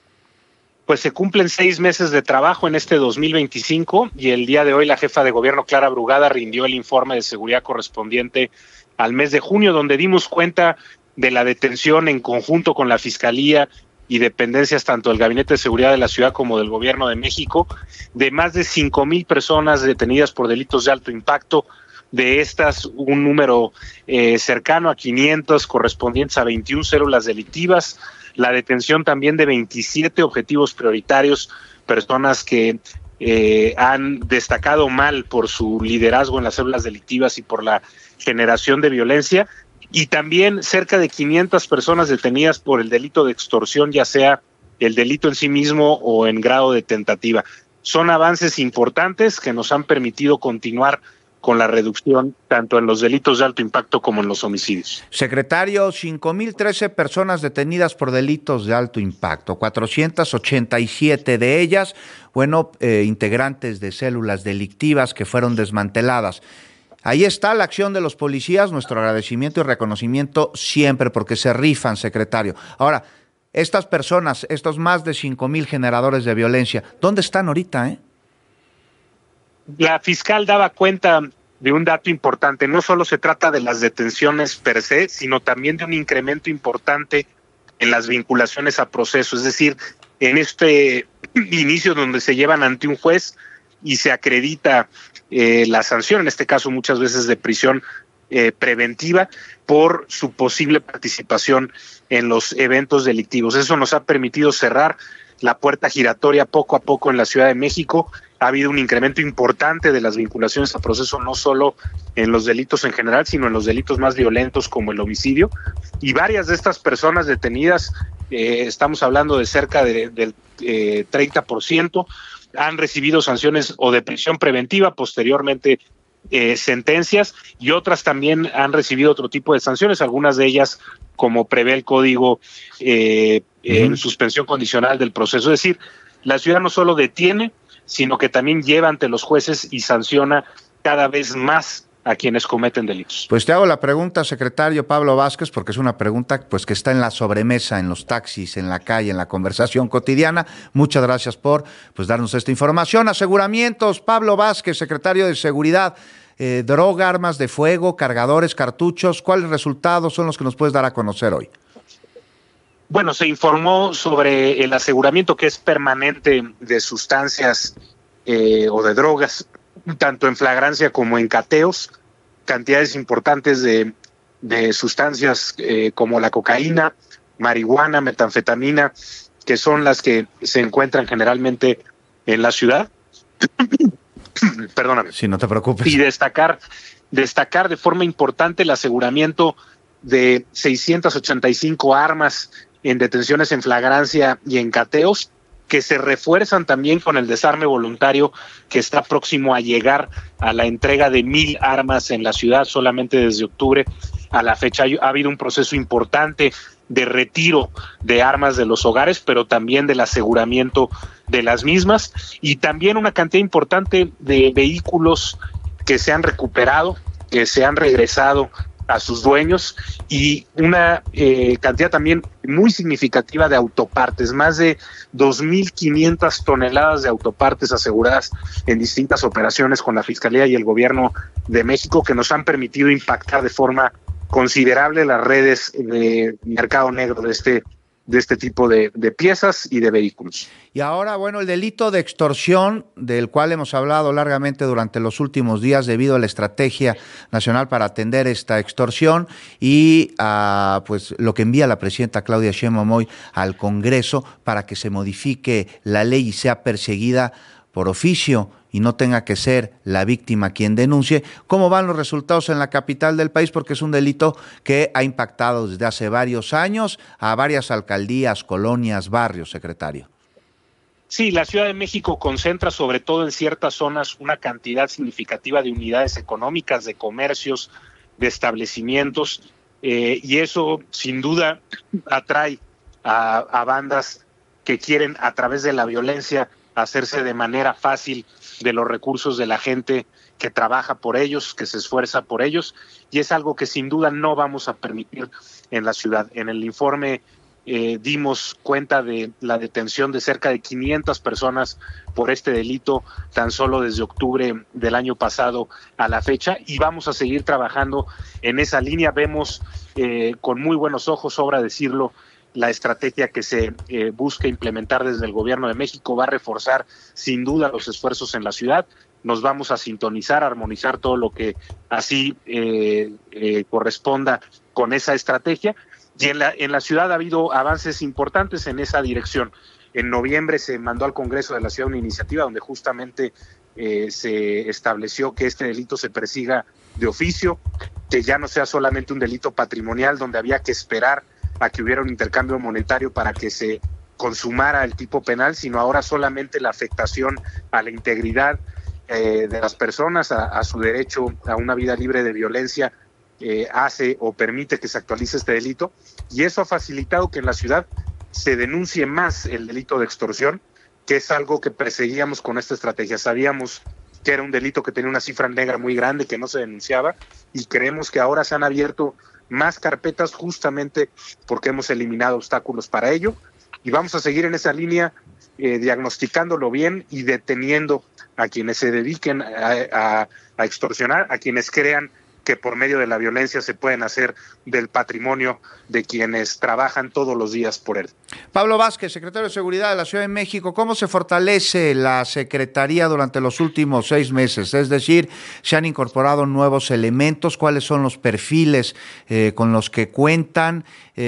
Pues se cumplen seis meses de trabajo en este dos mil veinticinco y el día de hoy la jefa de gobierno, Clara Brugada, rindió el informe de seguridad correspondiente al mes de junio, donde dimos cuenta de la detención en conjunto con la Fiscalía y dependencias tanto del Gabinete de Seguridad de la Ciudad como del Gobierno de México, de más de cinco mil personas detenidas por delitos de alto impacto. De estas, un número eh, cercano a quinientos correspondientes a veintiuna células delictivas, la detención también de veintisiete objetivos prioritarios, personas que eh, han destacado mal por su liderazgo en las células delictivas y por la generación de violencia, y también cerca de quinientas personas detenidas por el delito de extorsión, ya sea el delito en sí mismo o en grado de tentativa. Son avances importantes que nos han permitido continuar con la reducción tanto en los delitos de alto impacto como en los homicidios. Secretario, cinco mil trece personas detenidas por delitos de alto impacto, cuatrocientas ochenta y siete de ellas, bueno, eh, integrantes de células delictivas que fueron desmanteladas. Ahí está la acción de los policías, nuestro agradecimiento y reconocimiento siempre, porque se rifan, secretario. Ahora, estas personas, estos más de cinco mil generadores de violencia, ¿dónde están ahorita, eh? La fiscal daba cuenta de un dato importante. No solo se trata de las detenciones per se, sino también de un incremento importante en las vinculaciones a proceso. Es decir, en este inicio donde se llevan ante un juez y se acredita eh, la sanción, en este caso muchas veces de prisión eh, preventiva, por su posible participación en los eventos delictivos. Eso nos ha permitido cerrar la puerta giratoria poco a poco en la Ciudad de México. Ha habido un incremento importante de las vinculaciones a proceso, no solo en los delitos en general, sino en los delitos más violentos como el homicidio. Y varias de estas personas detenidas, eh, estamos hablando de cerca de, del eh, treinta por ciento, han recibido sanciones o de prisión preventiva, posteriormente eh, sentencias, y otras también han recibido otro tipo de sanciones, algunas de ellas como prevé el código eh, uh-huh. en suspensión condicional del proceso. Es decir, la ciudad no solo detiene, sino que también lleva ante los jueces y sanciona cada vez más a quienes cometen delitos. Pues te hago la pregunta, secretario Pablo Vázquez, porque es una pregunta pues que está en la sobremesa, en los taxis, en la calle, en la conversación cotidiana. Muchas gracias por pues darnos esta información. Aseguramientos, Pablo Vázquez, secretario de Seguridad. eh, droga, armas de fuego, cargadores, cartuchos. ¿Cuáles resultados son los que nos puedes dar a conocer hoy? Bueno, se informó sobre el aseguramiento que es permanente de sustancias eh, o de drogas, tanto en flagrancia como en cateos, cantidades importantes de, de sustancias eh, como la cocaína, marihuana, metanfetamina, que son las que se encuentran generalmente en la ciudad. Perdóname. Sí, no te preocupes. Y destacar, destacar de forma importante el aseguramiento de seiscientas ochenta y cinco armas en detenciones en flagrancia y en cateos, que se refuerzan también con el desarme voluntario que está próximo a llegar a la entrega de mil armas en la ciudad solamente desde octubre a la fecha. Ha habido un proceso importante de retiro de armas de los hogares, pero también del aseguramiento de las mismas, y también una cantidad importante de vehículos que se han recuperado, que se han regresado a sus dueños, y una eh, cantidad también muy significativa de autopartes, más de dos mil quinientas toneladas de autopartes aseguradas en distintas operaciones con la Fiscalía y el Gobierno de México, que nos han permitido impactar de forma considerable las redes de mercado negro de este de este tipo de, de piezas y de vehículos. Y ahora, bueno, el delito de extorsión, del cual hemos hablado largamente durante los últimos días debido a la estrategia nacional para atender esta extorsión y a pues lo que envía la presidenta Claudia Sheinbaum hoy al Congreso para que se modifique la ley y sea perseguida por oficio y no tenga que ser la víctima quien denuncie. ¿Cómo van los resultados en la capital del país? Porque es un delito que ha impactado desde hace varios años a varias alcaldías, colonias, barrios, secretario. Sí, la Ciudad de México concentra sobre todo en ciertas zonas una cantidad significativa de unidades económicas, de comercios, de establecimientos, eh, y eso sin duda atrae a, a bandas que quieren a través de la violencia hacerse de manera fácil de los recursos de la gente que trabaja por ellos, que se esfuerza por ellos, y es algo que sin duda no vamos a permitir en la ciudad. En el informe eh, dimos cuenta de la detención de cerca de quinientas personas por este delito tan solo desde octubre del año pasado a la fecha, y vamos a seguir trabajando en esa línea. Vemos eh, con muy buenos ojos, sobra decirlo, la estrategia que se eh, busca implementar desde el Gobierno de México. Va a reforzar sin duda los esfuerzos en la ciudad. Nos vamos a sintonizar, a armonizar todo lo que así eh, eh, corresponda con esa estrategia. Y en la, en la ciudad ha habido avances importantes en esa dirección. En noviembre se mandó al Congreso de la Ciudad una iniciativa donde justamente eh, se estableció que este delito se persiga de oficio, que ya no sea solamente un delito patrimonial donde había que esperar a que hubiera un intercambio monetario para que se consumara el tipo penal, sino ahora solamente la afectación a la integridad eh, de las personas, a, a su derecho a una vida libre de violencia, eh, hace o permite que se actualice este delito, y eso ha facilitado que en la ciudad se denuncie más el delito de extorsión, que es algo que perseguíamos con esta estrategia. Sabíamos que era un delito que tenía una cifra negra muy grande, que no se denunciaba, y creemos que ahora se han abierto más carpetas justamente porque hemos eliminado obstáculos para ello, y vamos a seguir en esa línea eh, diagnosticándolo bien y deteniendo a quienes se dediquen a, a, a extorsionar, a quienes crean que por medio de la violencia se pueden hacer del patrimonio de quienes trabajan todos los días por él. Pablo Vázquez, secretario de Seguridad de la Ciudad de México, ¿cómo se fortalece la Secretaría durante los últimos seis meses? Es decir, ¿se han incorporado nuevos elementos? ¿Cuáles son los perfiles eh, con los que cuentan?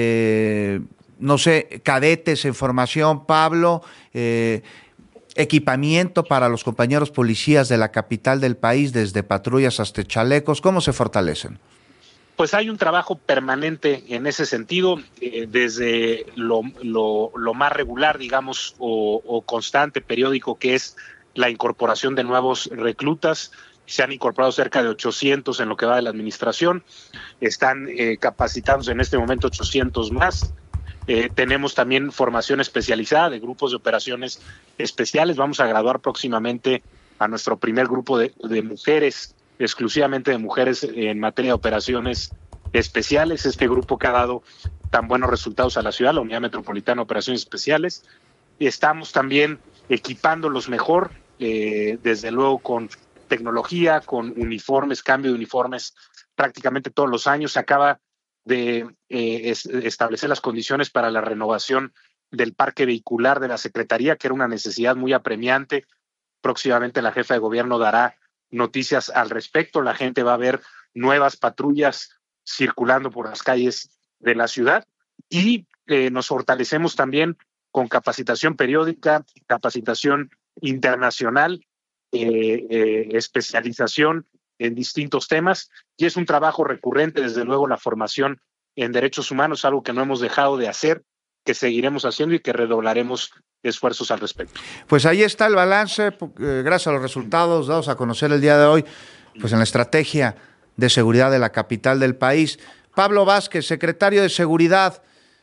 Eh, no sé, cadetes en formación, Pablo, eh, equipamiento para los compañeros policías de la capital del país, desde patrullas hasta chalecos. ¿Cómo se fortalecen? Pues hay un trabajo permanente en ese sentido, eh, desde lo, lo, lo más regular, digamos, o, o constante, periódico, que es la incorporación de nuevos reclutas. Se han incorporado cerca de ochocientos en lo que va de la administración. Están eh, capacitados en este momento ochocientos más. Eh, tenemos también formación especializada de grupos de operaciones especiales. Vamos a graduar próximamente a nuestro primer grupo de, de mujeres, exclusivamente de mujeres en materia de operaciones especiales. Este grupo que ha dado tan buenos resultados a la ciudad, la Unidad Metropolitana de Operaciones Especiales. Estamos también equipándolos mejor, eh, desde luego con tecnología, con uniformes, cambio de uniformes prácticamente todos los años. Se acaba de eh, es, establecer las condiciones para la renovación del parque vehicular de la Secretaría, que era una necesidad muy apremiante. Próximamente la jefa de gobierno dará noticias al respecto. La gente va a ver nuevas patrullas circulando por las calles de la ciudad y eh, nos fortalecemos también con capacitación periódica, capacitación internacional, eh, eh, especialización en distintos temas, y es un trabajo recurrente, desde luego, la formación en derechos humanos, algo que no hemos dejado de hacer, que seguiremos haciendo y que redoblaremos esfuerzos al respecto. Pues ahí está el balance, eh, gracias a los resultados dados a conocer el día de hoy, pues en la estrategia de seguridad de la capital del país. Pablo Vázquez, secretario de Seguridad,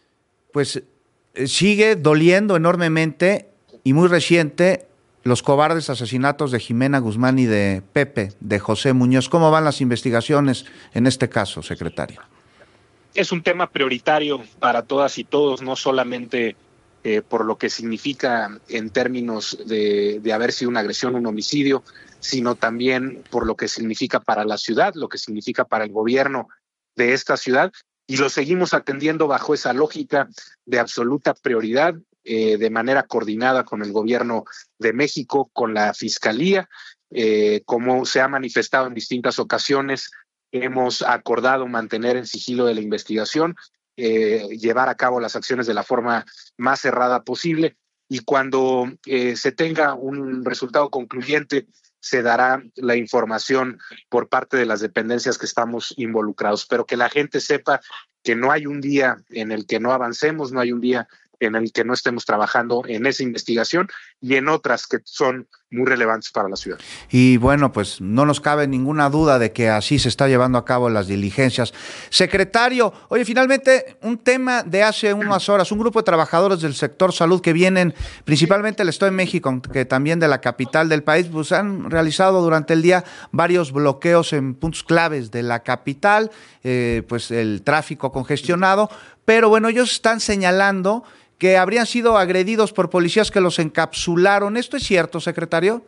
pues eh, sigue doliendo enormemente y muy reciente los cobardes asesinatos de Jimena Guzmán y de Pepe, de José Muñoz. ¿Cómo van las investigaciones en este caso, secretario? Es un tema prioritario para todas y todos, no solamente eh, por lo que significa en términos de, de haber sido una agresión, un homicidio, sino también por lo que significa para la ciudad, lo que significa para el gobierno de esta ciudad, y lo seguimos atendiendo bajo esa lógica de absoluta prioridad, eh, de manera coordinada con el gobierno de México, con la Fiscalía, eh, como se ha manifestado en distintas ocasiones. Hemos acordado mantener en sigilo de la investigación, eh, llevar a cabo las acciones de la forma más cerrada posible, y cuando eh, se tenga un resultado concluyente, se dará la información por parte de las dependencias que estamos involucrados. Pero que la gente sepa que no hay un día en el que no avancemos, no hay un día en el que no estemos trabajando en esa investigación y en otras que son muy relevantes para la ciudad. Y bueno, pues no nos cabe ninguna duda de que así se está llevando a cabo las diligencias. Secretario, oye, finalmente un tema de hace unas horas, un grupo de trabajadores del sector salud que vienen principalmente del Estado de México, que también de la capital del país, pues han realizado durante el día varios bloqueos en puntos claves de la capital, eh, pues el tráfico congestionado, pero bueno, ellos están señalando que habrían sido agredidos por policías que los encapsularon. ¿Esto es cierto, secretario?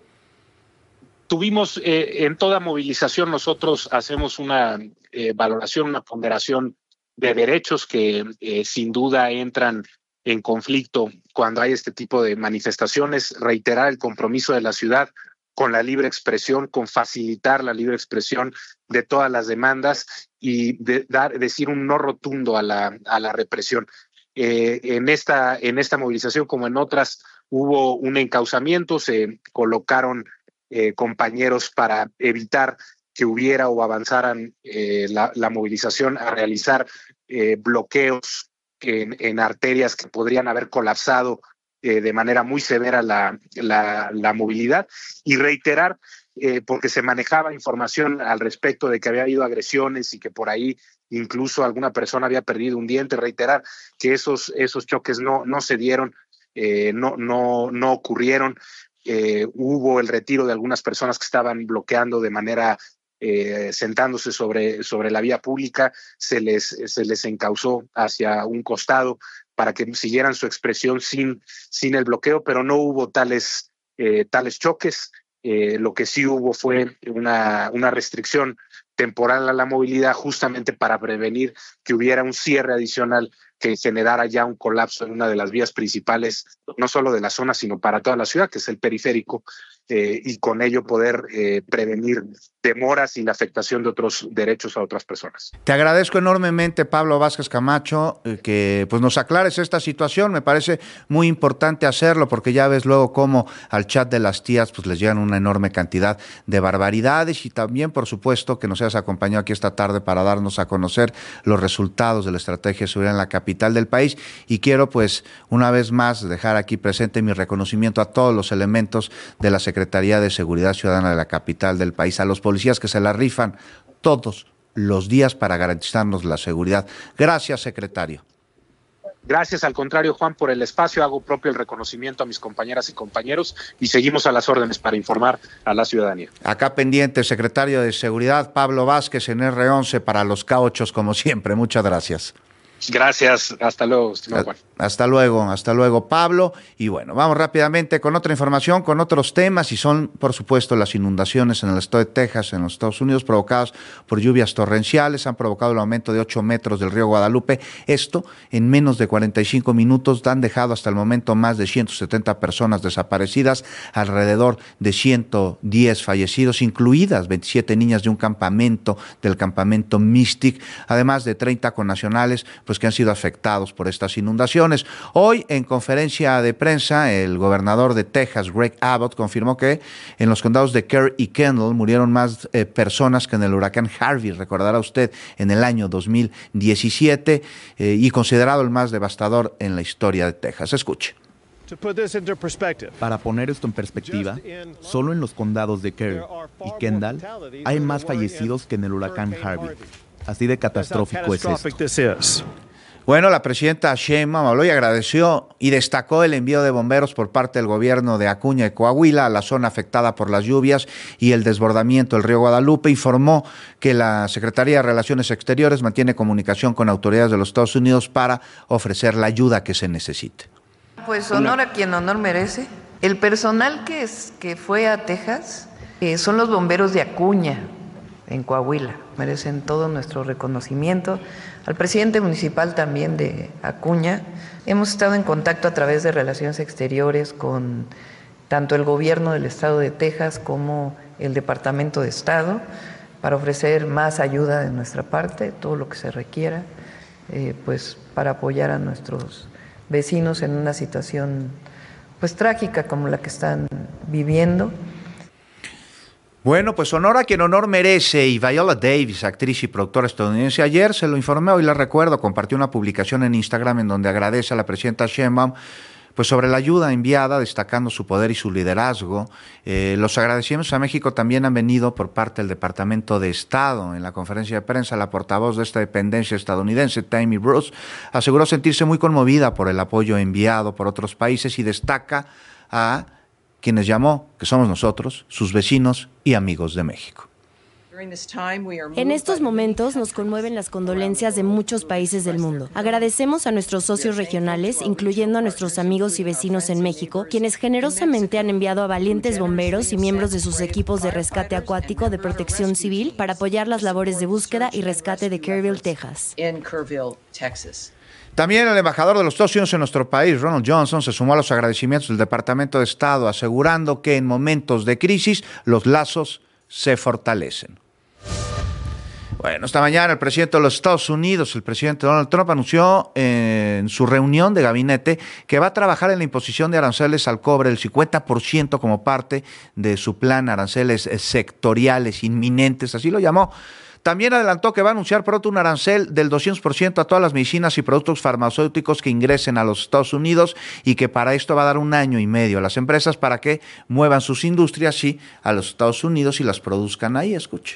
Tuvimos eh, en toda movilización, nosotros hacemos una eh, valoración, una ponderación de derechos que eh, sin duda entran en conflicto cuando hay este tipo de manifestaciones. Reiterar el compromiso de la ciudad con la libre expresión, con facilitar la libre expresión de todas las demandas y de dar, decir un no rotundo a la, a la represión. Eh, en esta en esta movilización, como en otras, hubo un encauzamiento, se colocaron eh, compañeros para evitar que hubiera o avanzaran eh, la, la movilización a realizar eh, bloqueos en, en arterias que podrían haber colapsado eh, de manera muy severa la, la, la movilidad, y reiterar, eh, porque se manejaba información al respecto de que había habido agresiones y que por ahí incluso alguna persona había perdido un diente, reiterar que esos, esos choques no, no se dieron, eh, no, no, no ocurrieron. Eh, hubo el retiro de algunas personas que estaban bloqueando de manera, eh, sentándose sobre, sobre la vía pública, se les, se les encauzó hacia un costado para que siguieran su expresión sin, sin el bloqueo, pero no hubo tales, eh, tales choques. Eh, lo que sí hubo fue una, una restricción temporal a la movilidad, justamente para prevenir que hubiera un cierre adicional que generara ya un colapso en una de las vías principales, no solo de la zona, sino para toda la ciudad, que es el periférico, eh, y con ello poder eh, prevenir demoras y la afectación de otros derechos a otras personas. Te agradezco enormemente, Pablo Vázquez Camacho, eh, que pues nos aclares esta situación. Me parece muy importante hacerlo, porque ya ves luego cómo al chat de las tías pues les llegan una enorme cantidad de barbaridades, y también, por supuesto, que nos hayas acompañado aquí esta tarde para darnos a conocer los resultados de la estrategia de seguridad en la capital del país. Y quiero pues una vez más dejar aquí presente mi reconocimiento a todos los elementos de la Secretaría de Seguridad Ciudadana de la capital del país, a los policías que se la rifan todos los días para garantizarnos la seguridad. Gracias, secretario. Gracias, al contrario, Juan, por el espacio. Hago propio el reconocimiento a mis compañeras y compañeros y seguimos a las órdenes para informar a la ciudadanía. Acá pendiente, secretario de Seguridad Pablo Vázquez en erre once para los K ocho, como siempre. Muchas gracias. Gracias, hasta luego, señor Juan. Hasta luego, hasta luego, Pablo. Y bueno, vamos rápidamente con otra información, con otros temas, y son, por supuesto, las inundaciones en el estado de Texas, en los Estados Unidos, provocadas por lluvias torrenciales. Han provocado el aumento de ocho metros del río Guadalupe. Esto, en menos de cuarenta y cinco minutos, han dejado hasta el momento más de ciento setenta personas desaparecidas, alrededor de ciento diez fallecidos, incluidas veintisiete niñas de un campamento, del campamento Mystic, además de treinta connacionales, pues que han sido afectados por estas inundaciones. Hoy, en conferencia de prensa, el gobernador de Texas, Greg Abbott, confirmó que en los condados de Kerr y Kendall murieron más eh, personas que en el huracán Harvey, recordará usted, en el año dos mil diecisiete, eh, y considerado el más devastador en la historia de Texas. Escuche. Para poner esto en perspectiva, solo en los condados de Kerr y Kendall hay más fallecidos que en el huracán Harvey. Así de catastrófico es esto. Bueno, la presidenta Sheinbaum habló y agradeció y destacó el envío de bomberos por parte del gobierno de Acuña y Coahuila a la zona afectada por las lluvias y el desbordamiento del río Guadalupe. Informó que la Secretaría de Relaciones Exteriores mantiene comunicación con autoridades de los Estados Unidos para ofrecer la ayuda que se necesite. Pues honor a quien honor merece. El personal que, es, que fue a Texas eh, son los bomberos de Acuña, en Coahuila. Merecen todo nuestro reconocimiento. Al presidente municipal también de Acuña. Hemos estado en contacto a través de Relaciones Exteriores con tanto el gobierno del estado de Texas como el Departamento de Estado para ofrecer más ayuda de nuestra parte, todo lo que se requiera, eh, pues para apoyar a nuestros vecinos en una situación pues trágica como la que están viviendo. Bueno, pues honor a quien honor merece, y Viola Davis, actriz y productora estadounidense, ayer se lo informé, hoy la recuerdo, compartió una publicación en Instagram en donde agradece a la presidenta Sheinbaum pues sobre la ayuda enviada, destacando su poder y su liderazgo. Eh, los agradecimientos a México también han venido por parte del Departamento de Estado. En la conferencia de prensa, la portavoz de esta dependencia estadounidense, Tammy Bruce, aseguró sentirse muy conmovida por el apoyo enviado por otros países y destaca a quienes llamó, que somos nosotros, sus vecinos y amigos de México. En estos momentos nos conmueven las condolencias de muchos países del mundo. Agradecemos a nuestros socios regionales, incluyendo a nuestros amigos y vecinos en México, quienes generosamente han enviado a valientes bomberos y miembros de sus equipos de rescate acuático de protección civil para apoyar las labores de búsqueda y rescate de Kerrville, Texas. También el embajador de los Estados Unidos en nuestro país, Ronald Johnson, se sumó a los agradecimientos del Departamento de Estado, asegurando que en momentos de crisis los lazos se fortalecen. Bueno, esta mañana el presidente de los Estados Unidos, el presidente Donald Trump, anunció en su reunión de gabinete que va a trabajar en la imposición de aranceles al cobre del cincuenta por ciento como parte de su plan aranceles sectoriales inminentes, así lo llamó. También adelantó que va a anunciar pronto un arancel del doscientos por ciento a todas las medicinas y productos farmacéuticos que ingresen a los Estados Unidos y que para esto va a dar un año y medio a las empresas para que muevan sus industrias sí, a los Estados Unidos y las produzcan ahí. Escuche.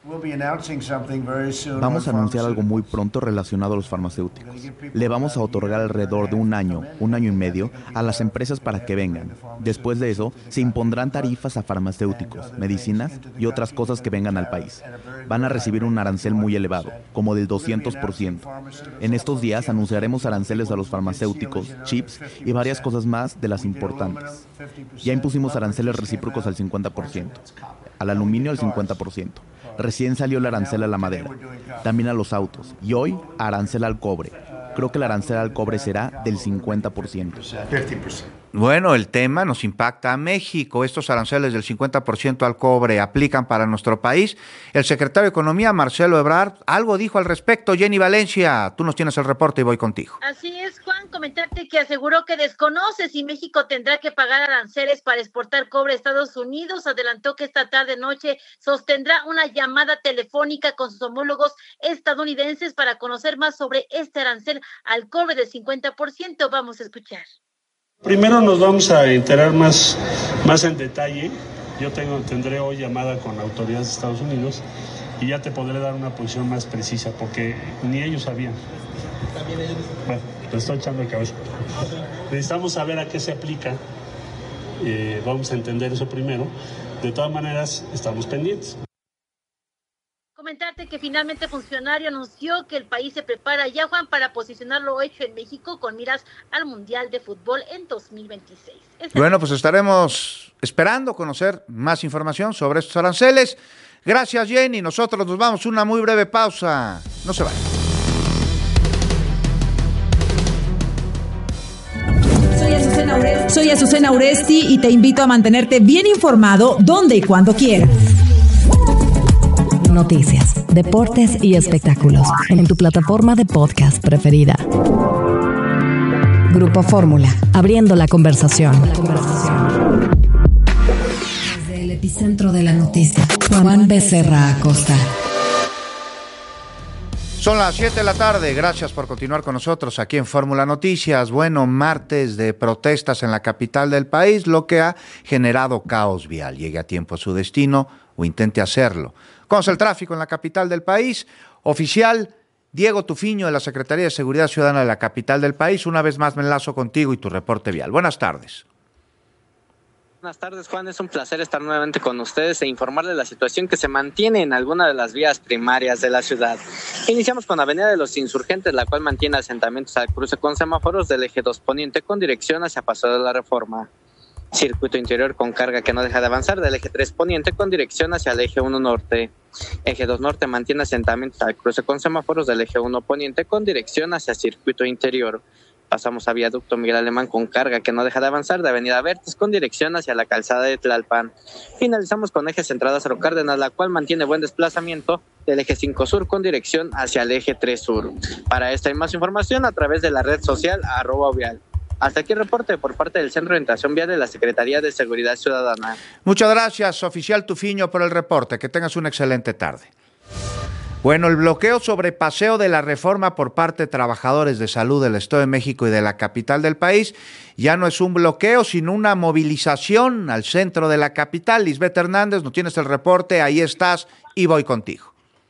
Vamos a anunciar algo muy pronto relacionado a los farmacéuticos. Le vamos a otorgar alrededor de un año, un año y medio, a las empresas para que vengan. Después de eso, se impondrán tarifas a farmacéuticos, medicinas y otras cosas que vengan al país. Van a recibir un arancel muy elevado, como del doscientos por ciento. En estos días anunciaremos aranceles a los farmacéuticos, chips y varias cosas más de las importantes. Ya impusimos aranceles recíprocos al cincuenta por ciento, al aluminio al cincuenta por ciento. Recién salió el arancel a la madera, también a los autos, y hoy arancel al cobre. Creo que el arancel al cobre será del cincuenta por ciento. Bueno, el tema nos impacta a México. Estos aranceles del cincuenta por ciento al cobre aplican para nuestro país. El secretario de Economía, Marcelo Ebrard, algo dijo al respecto. Jenny Valencia, tú nos tienes el reporte y voy contigo. Así es, Juan, comentarte que aseguró que desconoce si México tendrá que pagar aranceles para exportar cobre a Estados Unidos. Adelantó que esta tarde-noche sostendrá una llamada telefónica con sus homólogos estadounidenses para conocer más sobre este arancel al cobre del cincuenta por ciento. Vamos a escuchar. Primero nos vamos a enterar más, más en detalle. Yo tengo, tendré hoy llamada con autoridades de Estados Unidos y ya te podré dar una posición más precisa porque ni ellos sabían. Bueno, te estoy echando de cabeza. Necesitamos saber a qué se aplica. Eh, vamos a entender eso primero. De todas maneras, estamos pendientes. comentarte que finalmente el funcionario anunció que el país se prepara ya, Juan, para posicionar lo hecho en México con miras al Mundial de Fútbol en dos mil veintiséis. Ese bueno, pues estaremos esperando conocer más información sobre estos aranceles. Gracias, Jenny. Nosotros nos vamos a una muy breve pausa. No se vayan. Soy Azucena Uresti. Soy Azucena Uresti y te invito a mantenerte bien informado donde y cuando quieras. Noticias, deportes y espectáculos en tu plataforma de podcast preferida. Grupo Fórmula, abriendo la conversación. La conversación. Desde el epicentro de la noticia, Juan Becerra Acosta. Son las siete de la tarde, gracias por continuar con nosotros aquí en Fórmula Noticias. Bueno, martes de protestas en la capital del país, lo que ha generado caos vial. Llegue a tiempo a su destino o intente hacerlo. ¿Cómo es el tráfico en la capital del país? Oficial Diego Tufiño de la Secretaría de Seguridad Ciudadana de la capital del país. Una vez más me enlazo contigo y tu reporte vial. Buenas tardes. Buenas tardes, Juan. Es un placer estar nuevamente con ustedes e informarles la situación que se mantiene en alguna de las vías primarias de la ciudad. Iniciamos con Avenida de los Insurgentes, la cual mantiene asentamientos al cruce con semáforos del eje dos poniente con dirección hacia Paseo de la Reforma. Circuito interior con carga que no deja de avanzar del eje tres poniente con dirección hacia el eje uno norte. Eje dos norte mantiene asentamientos al cruce con semáforos del eje uno poniente con dirección hacia circuito interior. Pasamos a viaducto Miguel Alemán con carga que no deja de avanzar de avenida Vertis con dirección hacia la calzada de Tlalpan. Finalizamos con eje central Lázaro Cárdenas, la cual mantiene buen desplazamiento del eje cinco sur con dirección hacia el eje tres sur. Para esta y más información a través de la red social arroba vial. Hasta aquí el reporte por parte del Centro de Orientación Vial de la Secretaría de Seguridad Ciudadana. Muchas gracias, oficial Tufiño, por el reporte. Que tengas una excelente tarde. Bueno, el bloqueo sobre Paseo de la Reforma por parte de trabajadores de salud del Estado de México y de la capital del país ya no es un bloqueo, sino una movilización al centro de la capital. Lisbeth Hernández, no tienes el reporte, ahí estás y voy contigo.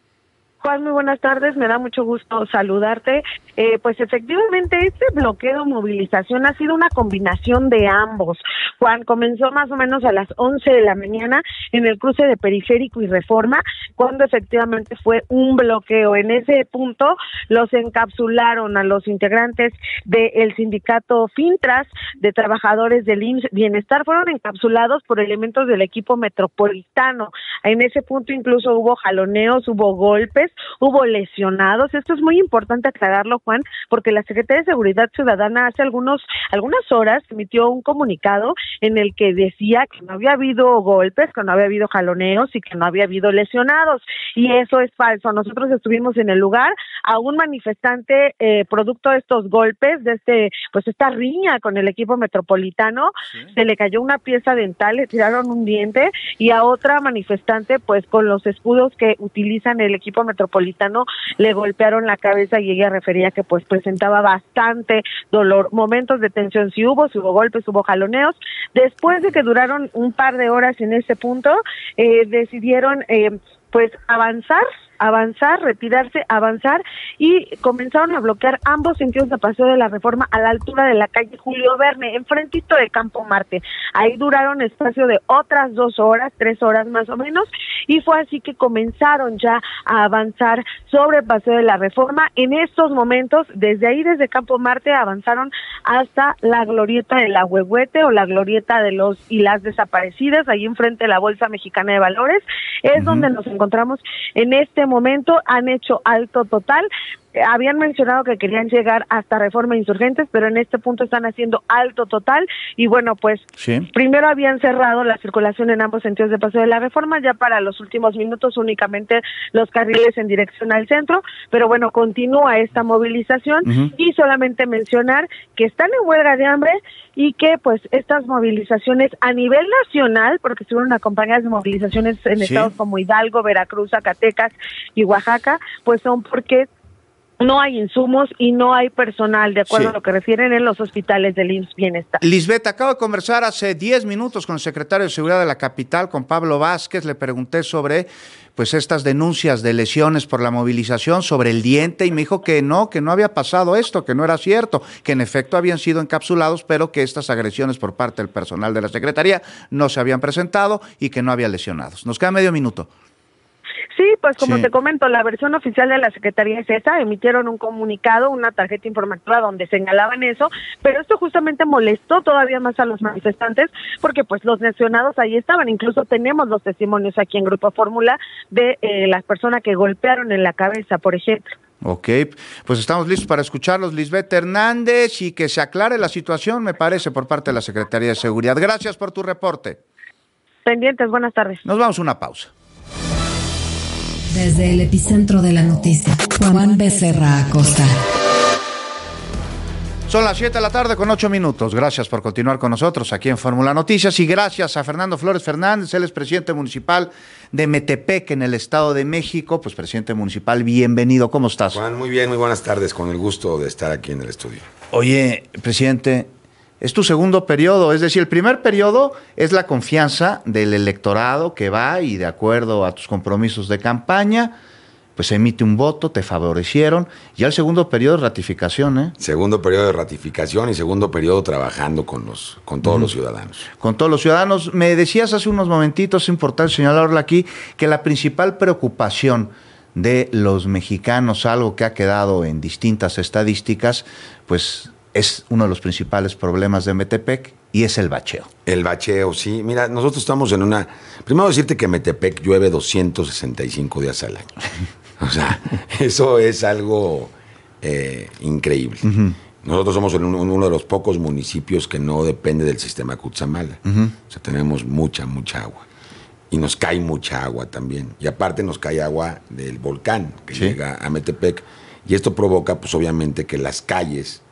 Juan, muy buenas tardes, me da mucho gusto saludarte. Eh, pues efectivamente este bloqueo movilización ha sido una combinación de ambos. Juan, comenzó más o menos a las once de la mañana en el cruce de Periférico y Reforma, cuando efectivamente fue un bloqueo. En ese punto los encapsularon a los integrantes del sindicato Fintras de trabajadores del I M S S Bienestar, fueron encapsulados por elementos del equipo metropolitano. En ese punto incluso hubo jaloneos, hubo golpes, hubo lesionados. Esto es muy importante aclararlo, Juan, porque la Secretaría de Seguridad Ciudadana hace algunos algunas horas emitió un comunicado en el que decía que no había habido golpes, que no había habido jaloneos y que no había habido lesionados, y eso es falso. Nosotros estuvimos en el lugar, a un manifestante eh, producto de estos golpes, de este pues esta riña con el equipo metropolitano, ¿sí? Se le cayó una pieza dental, le tiraron un diente, y a otra manifestante pues con los escudos que utilizan el equipo metropolitano le golpearon la cabeza, y ella refería que pues presentaba bastante dolor. Momentos de tensión sí hubo, sí hubo golpes, hubo jaloneos. Después de que duraron un par de horas en ese punto, eh, decidieron eh, pues avanzar, avanzar, retirarse, avanzar, y comenzaron a bloquear ambos sentidos de Paseo de la Reforma a la altura de la calle Julio Verne, enfrentito de Campo Marte. Ahí duraron espacio de otras dos horas, tres horas más o menos, y fue así que comenzaron ya a avanzar sobre Paseo de la Reforma. En estos momentos, desde ahí, desde Campo Marte, avanzaron hasta la glorieta de la Huehuete o la glorieta de los y las desaparecidas, ahí enfrente de la Bolsa Mexicana de Valores, es uh-huh. donde nos encontramos en este momento. Han hecho alto total. Habían mencionado que querían llegar hasta Reforma Insurgentes, pero en este punto están haciendo alto total, y bueno, pues sí. Primero habían cerrado la circulación en ambos sentidos de Paseo de la Reforma, ya para los últimos minutos únicamente los carriles en dirección al centro, pero bueno, continúa esta movilización, uh-huh. y solamente mencionar que están en huelga de hambre y que pues estas movilizaciones a nivel nacional, porque estuvieron acompañadas de movilizaciones en sí. estados como Hidalgo, Veracruz, Zacatecas y Oaxaca, pues son porque no hay insumos y no hay personal, de acuerdo sí. a lo que refieren en los hospitales del I M S S Bienestar. Lisbeth, acabo de conversar hace diez minutos con el secretario de Seguridad de la capital, con Pablo Vázquez. Le pregunté sobre pues estas denuncias de lesiones por la movilización, sobre el diente, y me dijo que no, que no había pasado esto, que no era cierto, que en efecto habían sido encapsulados, pero que estas agresiones por parte del personal de la Secretaría no se habían presentado y que no había lesionados. Nos queda medio minuto. Sí, pues como Sí. te comento, la versión oficial de la Secretaría es esa, emitieron un comunicado, una tarjeta informativa donde señalaban eso, pero esto justamente molestó todavía más a los manifestantes porque pues los lesionados ahí estaban, incluso tenemos los testimonios aquí en Grupo Fórmula de eh, las personas que golpearon en la cabeza, por ejemplo. Ok, pues estamos listos para escucharlos, Lisbeth Hernández, y que se aclare la situación, me parece, por parte de la Secretaría de Seguridad. Gracias por tu reporte. Pendientes, buenas tardes. Nos vamos a una pausa. Desde el epicentro de la noticia, Juan Becerra Acosta. Son las siete de la tarde con ocho minutos. Gracias por continuar con nosotros aquí en Fórmula Noticias y gracias a Fernando Flores Fernández, él es presidente municipal de Metepec en el Estado de México. Pues presidente municipal, bienvenido, ¿cómo estás? Juan, muy bien, muy buenas tardes, con el gusto de estar aquí en el estudio. Oye, presidente, es tu segundo periodo, es decir, el primer periodo es la confianza del electorado que va y de acuerdo a tus compromisos de campaña, pues emite un voto, te favorecieron. Ya el segundo periodo es ratificación, ¿eh? Segundo periodo de ratificación y segundo periodo trabajando con los, con todos uh-huh. los ciudadanos. Con todos los ciudadanos. Me decías hace unos momentitos, es importante señalarlo aquí, que la principal preocupación de los mexicanos, algo que ha quedado en distintas estadísticas, pues es uno de los principales problemas de Metepec y es el bacheo. El bacheo, sí. Mira, nosotros estamos en una... Primero decirte que en Metepec llueve doscientos sesenta y cinco días al año. O sea, eso es algo eh, increíble. Uh-huh. Nosotros somos un, uno de los pocos municipios que no depende del sistema Cutzamala. Uh-huh. O sea, tenemos mucha, mucha agua. Y nos cae mucha agua también. Y aparte nos cae agua del volcán que sí. llega a Metepec. Y esto provoca, pues obviamente, que las calles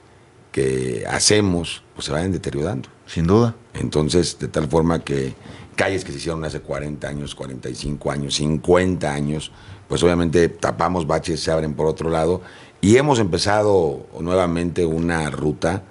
que hacemos pues se vayan deteriorando. Sin duda. Entonces, de tal forma que calles que se hicieron hace cuarenta años, cuarenta y cinco años, cincuenta años, pues obviamente tapamos baches, se abren por otro lado, y hemos empezado nuevamente una ruta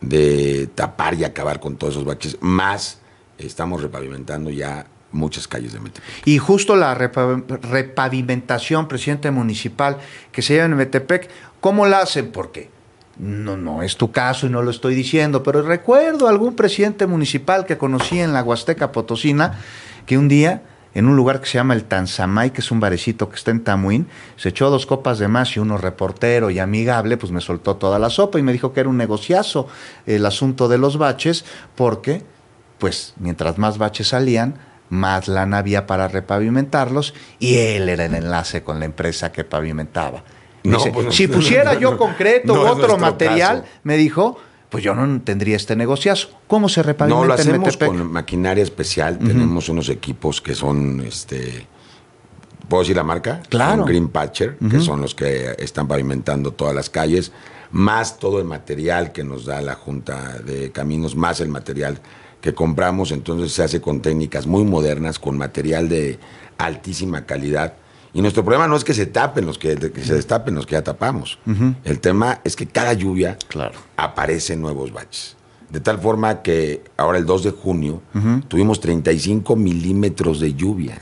de tapar y acabar con todos esos baches, más estamos repavimentando ya muchas calles de Metepec. Y justo la repa- repavimentación, presidente municipal, que se lleva en Metepec, ¿cómo la hacen? Porque no, no es tu caso y no lo estoy diciendo, pero recuerdo algún presidente municipal que conocí en la Huasteca Potosina, que un día, en un lugar que se llama el Tanzamay, que es un barecito que está en Tamuín, se echó dos copas de más y uno reportero y amigable, pues me soltó toda la sopa y me dijo que era un negociazo el asunto de los baches, porque, pues, mientras más baches salían, más lana había para repavimentarlos, y él era el enlace con la empresa que pavimentaba. No, dice, pues, si pusiera yo concreto no otro material, caso. Me dijo, pues yo no tendría este negociazo. ¿Cómo se repavimenta? No, lo hacemos en Metepec? Con maquinaria especial. Uh-huh. Tenemos unos equipos que son, este, ¿puedo decir la marca? Claro. Son Green Patcher, uh-huh. que son los que están pavimentando todas las calles, más todo el material que nos da la Junta de Caminos, más el material que compramos. Entonces se hace con técnicas muy modernas, con material de altísima calidad. Y nuestro problema no es que se tapen los que, que se destapen los que ya tapamos. Uh-huh. El tema es que cada lluvia claro. aparecen nuevos baches. De tal forma que ahora el dos de junio uh-huh. tuvimos treinta y cinco milímetros de lluvia.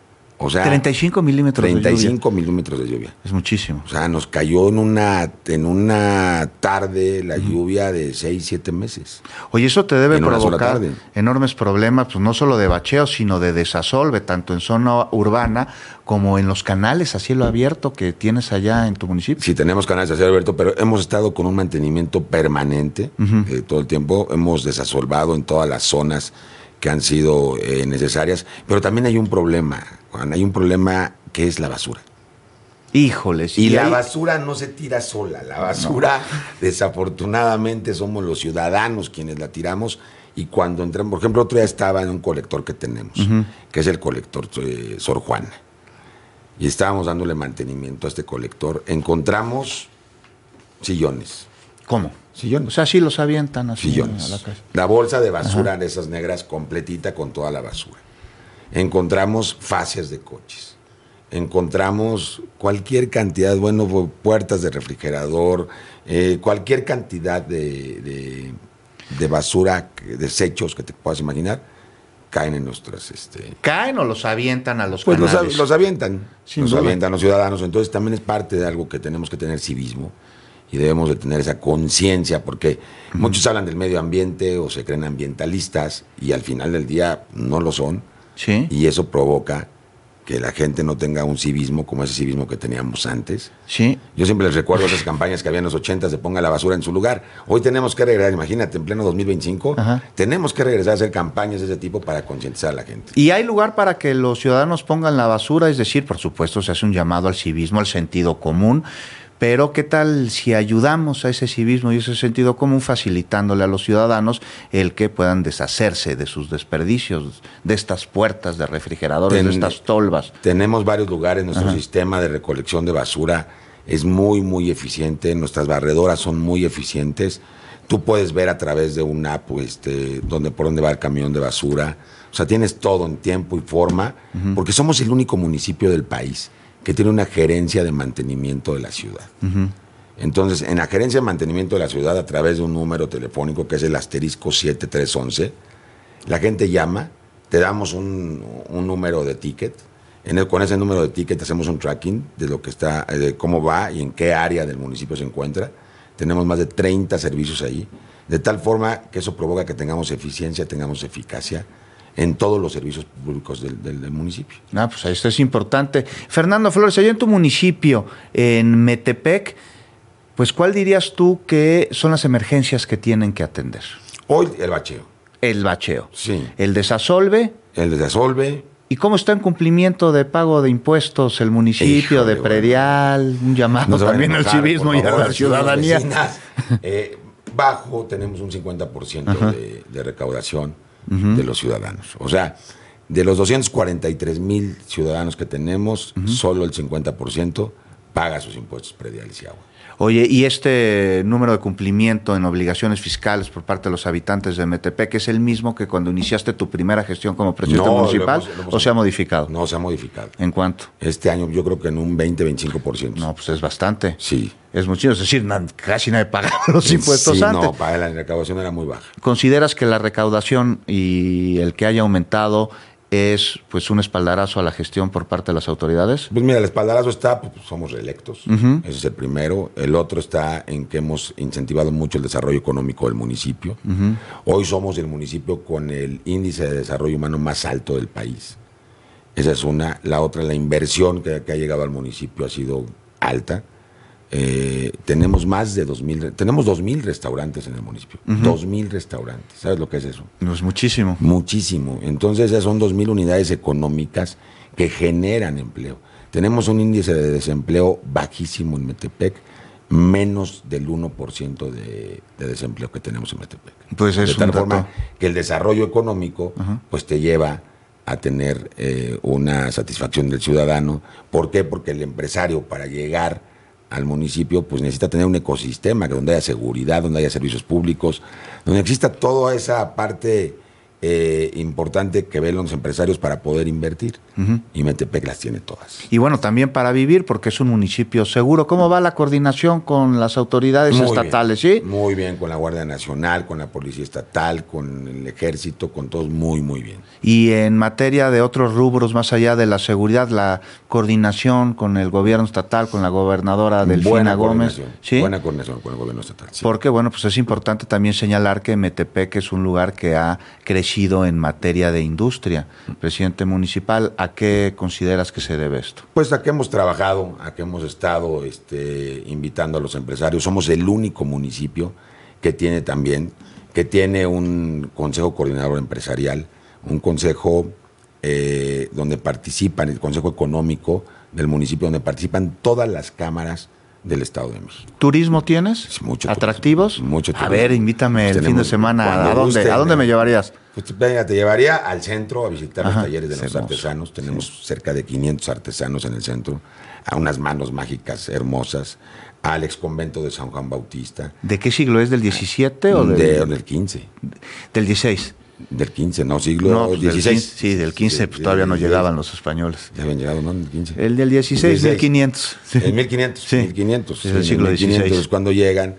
O sea, treinta y cinco milímetros treinta y cinco de lluvia. milímetros de lluvia. Es muchísimo. O sea, nos cayó en una, en una tarde la uh-huh. lluvia de seis, siete meses. Oye, eso te debe provocar enormes problemas, pues no solo de bacheo, sino de desasolve, tanto en zona urbana como en los canales a cielo abierto que tienes allá en tu municipio. Sí, tenemos canales a cielo abierto, pero hemos estado con un mantenimiento permanente uh-huh. eh, todo el tiempo. Hemos desasolvado en todas las zonas que han sido eh, necesarias, pero también hay un problema, Juan, hay un problema que es la basura. Híjoles. Y, y la ahí... basura no se tira sola, la basura no. Desafortunadamente somos los ciudadanos quienes la tiramos, y cuando entramos, por ejemplo, otro día estaba en un colector que tenemos, uh-huh. que es el colector eh, Sor Juana, y estábamos dándole mantenimiento a este colector, encontramos sillones. ¿Cómo? Sillones. O sea, sí los avientan así sillones. A la casa. La bolsa de basura de esas negras completita con toda la basura. Encontramos fascias de coches. Encontramos cualquier cantidad, bueno, puertas de refrigerador, eh, cualquier cantidad de, de, de basura, desechos que te puedas imaginar, caen en nuestras... Este... ¿Caen o los avientan a los pues canales? Los, los avientan, Sin los duda. avientan los ciudadanos. Entonces también es parte de algo que tenemos que tener civismo. Y debemos de tener esa conciencia, porque uh-huh. muchos hablan del medio ambiente o se creen ambientalistas y al final del día no lo son. Sí. Y eso provoca que la gente no tenga un civismo como ese civismo que teníamos antes. Sí. Yo siempre les recuerdo esas campañas que había en los ochentas de ponga la basura en su lugar. Hoy tenemos que regresar, imagínate, en pleno dos mil veinticinco, Ajá. tenemos que regresar a hacer campañas de ese tipo para concientizar a la gente. ¿Y hay lugar para que los ciudadanos pongan la basura? Es decir, por supuesto, se hace un llamado al civismo, al sentido común, pero ¿qué tal si ayudamos a ese civismo y ese sentido común facilitándole a los ciudadanos el que puedan deshacerse de sus desperdicios, de estas puertas de refrigeradores, Ten, de estas tolvas? Tenemos varios lugares, nuestro Ajá. sistema de recolección de basura es muy, muy eficiente, nuestras barredoras son muy eficientes. Tú puedes ver a través de una app este, donde, por dónde va el camión de basura. O sea, tienes todo en tiempo y forma, uh-huh. porque somos el único municipio del país que tiene una gerencia de mantenimiento de la ciudad. Uh-huh. Entonces, en la gerencia de mantenimiento de la ciudad, a través de un número telefónico que es el asterisco siete tres once, la gente llama, te damos un, un número de ticket, en el, con ese número de ticket hacemos un tracking de lo que está, de cómo va y en qué área del municipio se encuentra. Tenemos más de treinta servicios ahí, de tal forma que eso provoca que tengamos eficiencia, tengamos eficacia en todos los servicios públicos del, del, del municipio. Ah, pues esto es importante. Fernando Flores, allá en tu municipio, en Metepec, pues ¿cuál dirías tú que son las emergencias que tienen que atender? Hoy el bacheo. El bacheo. Sí. El desasolve. El desasolve. ¿Y cómo está en cumplimiento de pago de impuestos el municipio, Híjole, de predial? Bueno. Un llamado no también al civismo y a la ciudadanía. eh, bajo tenemos un cincuenta por ciento de, de recaudación uh-huh. de los ciudadanos. O sea, de los doscientos cuarenta y tres mil ciudadanos que tenemos, uh-huh. solo el cincuenta por ciento paga sus impuestos prediales y agua. Oye, ¿y este número de cumplimiento en obligaciones fiscales por parte de los habitantes de Metepec es el mismo que cuando iniciaste tu primera gestión como presidente no, municipal lo hemos, lo hemos, o se ha modificado? No, se ha modificado. ¿En cuánto? Este año yo creo que en un veinte, veinticinco por ciento. No, pues es bastante. Sí. Es muchísimo, es decir, na, casi nadie paga los impuestos sí, antes. No, para la recaudación era muy baja. ¿Consideras que la recaudación y el que haya aumentado es pues un espaldarazo a la gestión por parte de las autoridades? Pues mira, el espaldarazo está, pues somos reelectos, uh-huh. ese es el primero. El otro está en que hemos incentivado mucho el desarrollo económico del municipio. Uh-huh. Hoy somos el municipio con el índice de desarrollo humano más alto del país. Esa es una. La otra, la inversión que, que ha llegado al municipio ha sido alta. Eh, tenemos más de dos mil, tenemos dos mil restaurantes en el municipio, uh-huh. dos mil restaurantes, ¿sabes lo que es eso? No es muchísimo. Muchísimo, entonces esas son dos mil unidades económicas que generan empleo. Tenemos un índice de desempleo bajísimo en Metepec, menos del uno por ciento de, de desempleo que tenemos en Metepec. Pues es de tal un forma dato. Que el desarrollo económico uh-huh. pues te lleva a tener eh, una satisfacción del ciudadano. ¿Por qué? Porque el empresario para llegar al municipio, pues necesita tener un ecosistema donde haya seguridad, donde haya servicios públicos, donde exista toda esa parte eh, importante que ven los empresarios para poder invertir. Uh-huh. Y Metepec las tiene todas. Y bueno, también para vivir, porque es un municipio seguro. ¿Cómo va la coordinación con las autoridades muy estatales? Bien, ¿sí? Muy bien, con la Guardia Nacional, con la Policía Estatal, con el Ejército, con todos muy, muy bien. Y en materia de otros rubros, más allá de la seguridad, la coordinación con el gobierno estatal, con la gobernadora Delfina Gómez. ¿Sí? Buena coordinación con el gobierno estatal. Sí. Porque, bueno, pues es importante también señalar que Metepec es un lugar que ha crecido en materia de industria. Presidente municipal, ¿a qué consideras que se debe esto? Pues a que hemos trabajado, a que hemos estado este, invitando a los empresarios. Somos el único municipio que tiene también, que tiene un consejo coordinador empresarial, un consejo eh, donde participan, el consejo económico del municipio, donde participan todas las cámaras del Estado de México. ¿Turismo tienes? Sí, mucho ¿Atractivos? Turismo, mucho turismo. A ver, invítame el fin de semana. ¿A dónde? ¿A dónde me llevarías? Pues, venga, te llevaría al centro a visitar Ajá, los talleres de los hermoso. artesanos. Tenemos sí. cerca de quinientos artesanos en el centro, a unas manos mágicas hermosas, al exconvento de San Juan Bautista. ¿De qué siglo es? ¿Del diecisiete o del...? De, del quince. ¿Del dieciséis? Del quince, no, siglo no, pues dieciséis. Del quince, sí, del quince, sí, pues todavía no llegaban los españoles. Ya habían llegado, ¿no? En el quince. El del dieciséis, mil quinientos. Sí. El mil quinientos, sí. mil quinientos. Es el siglo dieciséis. Es cuando llegan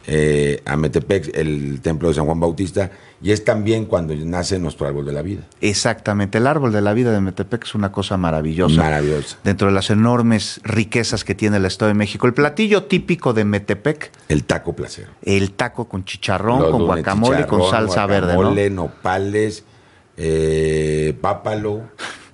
eh, a Metepec, el templo de San Juan Bautista, y es también cuando nace nuestro árbol de la vida. Exactamente, el árbol de la vida de Metepec es una cosa maravillosa. Maravillosa. Dentro de las enormes riquezas que tiene el Estado de México. El platillo típico de Metepec. El taco placero. El taco con chicharrón, Los con guacamole y con salsa guacamole, verde, ¿no? nopales, eh, pápalo,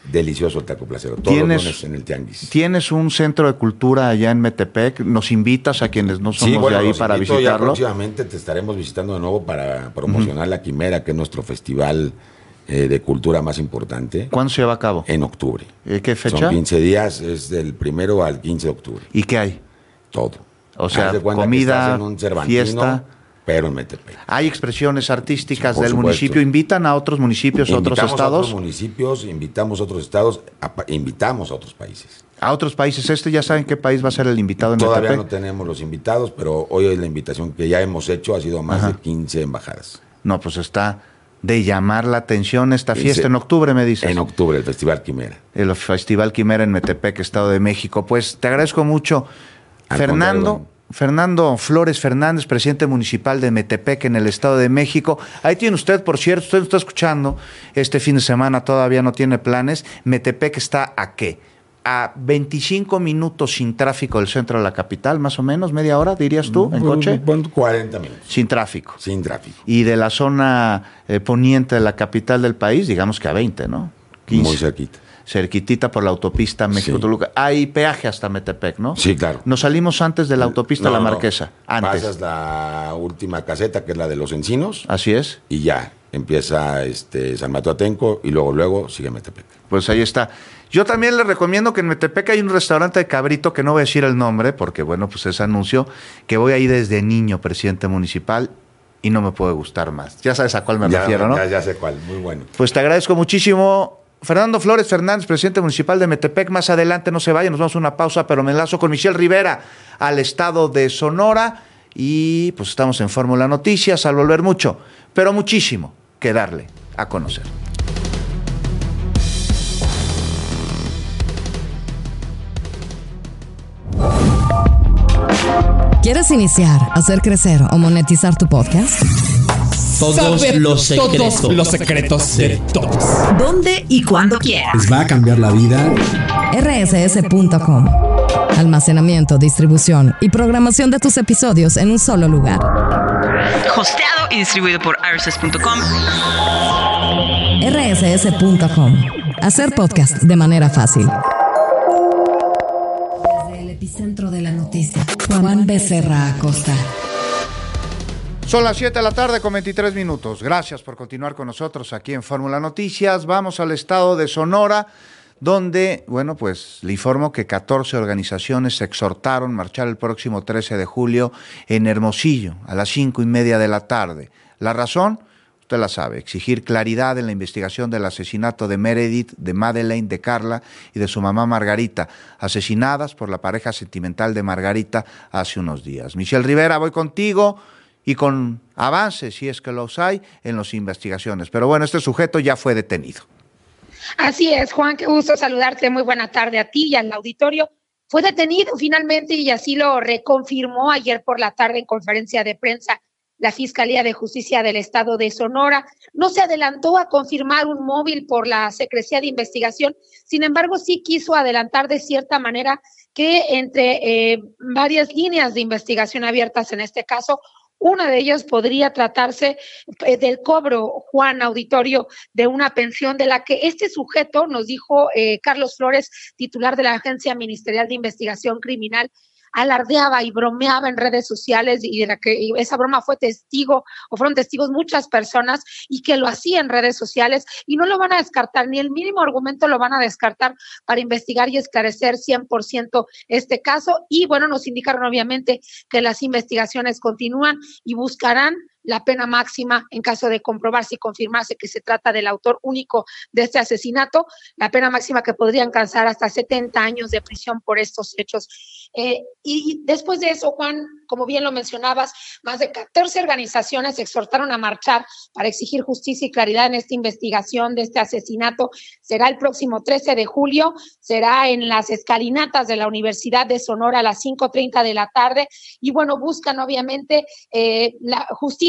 delicioso el taco placero. Todos los lunes en el tianguis. ¿Tienes un centro de cultura allá en Metepec? ¿Nos invitas a quienes no somos sí, bueno, de ahí para visitarlo? Ya próximamente te estaremos visitando de nuevo para promocionar uh-huh. la Quimera, que es nuestro festival eh, de cultura más importante. ¿Cuándo se lleva a cabo? En octubre. ¿Eh, ¿Qué fecha? Son quince días, es del primero al quince de octubre. ¿Y qué hay? Todo. O sea, comida, en un fiesta... pero en Metepec. ¿Hay expresiones artísticas sí, del supuesto. municipio? ¿Invitan a otros municipios, a otros estados? A otros municipios, invitamos a otros estados, a, invitamos a otros países. ¿A otros países? ¿Este ya saben qué país va a ser el invitado en Todavía Metepec? no tenemos los invitados, pero hoy es la invitación que ya hemos hecho, ha sido a más Ajá. de quince embajadas. No, pues está de llamar la atención esta fiesta sí, en octubre, me dices. En octubre, el Festival Quimera. El Festival Quimera en Metepec, Estado de México. Pues te agradezco mucho, Al Fernando. Contrario, Fernando Flores Fernández, presidente municipal de Metepec en el Estado de México. Ahí tiene usted, por cierto, usted está escuchando, este fin de semana todavía no tiene planes. Metepec está ¿a qué? A veinticinco minutos sin tráfico del centro de la capital, más o menos, media hora, dirías tú, en coche. cuarenta minutos. Sin tráfico. Sin tráfico. Y de la zona eh, poniente de la capital del país, digamos que a veinte, ¿no? quince. Muy cerquita. Cerquitita por la autopista México-Toluca. Sí. Hay peaje hasta Metepec, ¿no? Sí, claro. Nos salimos antes de la autopista no, La Marquesa. No. Antes. Pasas la última caseta, que es la de Los Encinos. Así es. Y ya, empieza este San Mateo Atenco y luego, luego sigue Metepec. Pues ahí está. Yo también les recomiendo que en Metepec hay un restaurante de cabrito, que no voy a decir el nombre, porque bueno, pues es anuncio, que voy ahí desde niño, presidente municipal, y no me puede gustar más. Ya sabes a cuál me ya, refiero, ¿no? Ya, ya sé cuál, muy bueno. Pues te agradezco muchísimo. Fernando Flores Fernández, presidente municipal de Metepec. Más adelante, no se vayan, nos vamos a una pausa, pero me enlazo con Michelle Rivera al estado de Sonora y pues estamos en Fórmula Noticias, al volver mucho, pero muchísimo que darle a conocer. ¿Quieres iniciar, hacer crecer o monetizar tu podcast? Todos Saber los secretos. Todos los secretos de todos. ¿Dónde y cuándo quieras? Les va a cambiar la vida. R S S punto com. Almacenamiento, distribución y programación de tus episodios en un solo lugar. Hosteado y distribuido por R S S punto com. R S S punto com. Hacer podcast de manera fácil. Desde el epicentro de la noticia, Juan Becerra Acosta. Son las siete de la tarde con veintitrés minutos. Gracias por continuar con nosotros aquí en Fórmula Noticias. Vamos al estado de Sonora, donde, bueno, pues le informo que catorce organizaciones se exhortaron a marchar el próximo trece de julio en Hermosillo a las cinco y media de la tarde. ¿La razón? Usted la sabe, exigir claridad en la investigación del asesinato de Meredith, de Madeleine, de Carla y de su mamá Margarita, asesinadas por la pareja sentimental de Margarita hace unos días. Michelle Rivera, voy contigo y con avances, si es que los hay, en las investigaciones. Pero bueno, este sujeto ya fue detenido. Así es, Juan, qué gusto saludarte. Muy buena tarde a ti y al auditorio. Fue detenido finalmente y así lo reconfirmó ayer por la tarde en conferencia de prensa la Fiscalía de Justicia del Estado de Sonora. No se adelantó a confirmar un móvil por la Secrecía de Investigación, sin embargo sí quiso adelantar de cierta manera que entre eh, varias líneas de investigación abiertas en este caso, una de ellas podría tratarse eh, del cobro, Juan, auditorio, de una pensión de la que este sujeto, nos dijo eh, Carlos Flores, titular de la Agencia Ministerial de Investigación Criminal, alardeaba y bromeaba en redes sociales y de la que y esa broma fue testigo o fueron testigos muchas personas y que lo hacía en redes sociales y no lo van a descartar, ni el mínimo argumento lo van a descartar para investigar y esclarecer cien por ciento este caso. Y bueno, nos indicaron obviamente que las investigaciones continúan y buscarán la pena máxima en caso de comprobarse y confirmarse que se trata del autor único de este asesinato, la pena máxima que podría alcanzar hasta setenta años de prisión por estos hechos. Eh, y después de eso, Juan, como bien lo mencionabas, más de catorce organizaciones se exhortaron a marchar para exigir justicia y claridad en esta investigación de este asesinato. Será el próximo trece de julio, será en las escalinatas de la Universidad de Sonora a las cinco treinta de la tarde y bueno, buscan obviamente eh, la justicia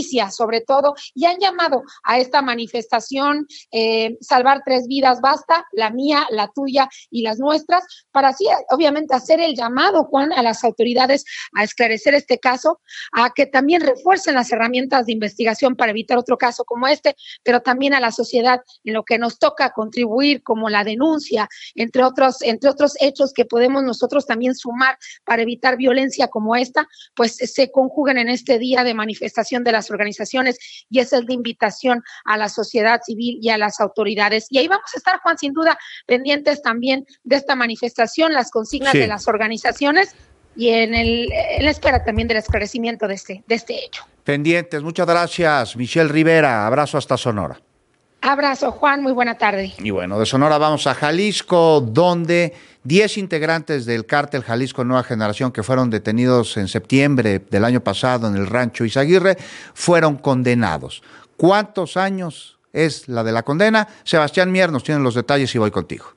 justicia sobre todo, y han llamado a esta manifestación eh, Salvar Tres Vidas Basta, la mía, la tuya y las nuestras, para así obviamente hacer el llamado, Juan, a las autoridades a esclarecer este caso, a que también refuercen las herramientas de investigación para evitar otro caso como este, pero también a la sociedad en lo que nos toca contribuir, como la denuncia, entre otros, entre otros hechos que podemos nosotros también sumar para evitar violencia como esta, pues se conjuguen en este día de manifestación de las organizaciones, y esa es la invitación a la sociedad civil y a las autoridades. Y ahí vamos a estar, Juan, sin duda, pendientes también de esta manifestación, las consignas sí. de las organizaciones, y en, el, en la espera también del esclarecimiento de este, de este hecho. Pendientes, muchas gracias, Michelle Rivera, abrazo hasta Sonora. Abrazo, Juan, muy buena tarde. Y bueno, de Sonora vamos a Jalisco, donde diez integrantes del cártel Jalisco Nueva Generación que fueron detenidos en septiembre del año pasado en el rancho Izaguirre fueron condenados. ¿Cuántos años es la de la condena? Sebastián Mier nos tiene los detalles y voy contigo.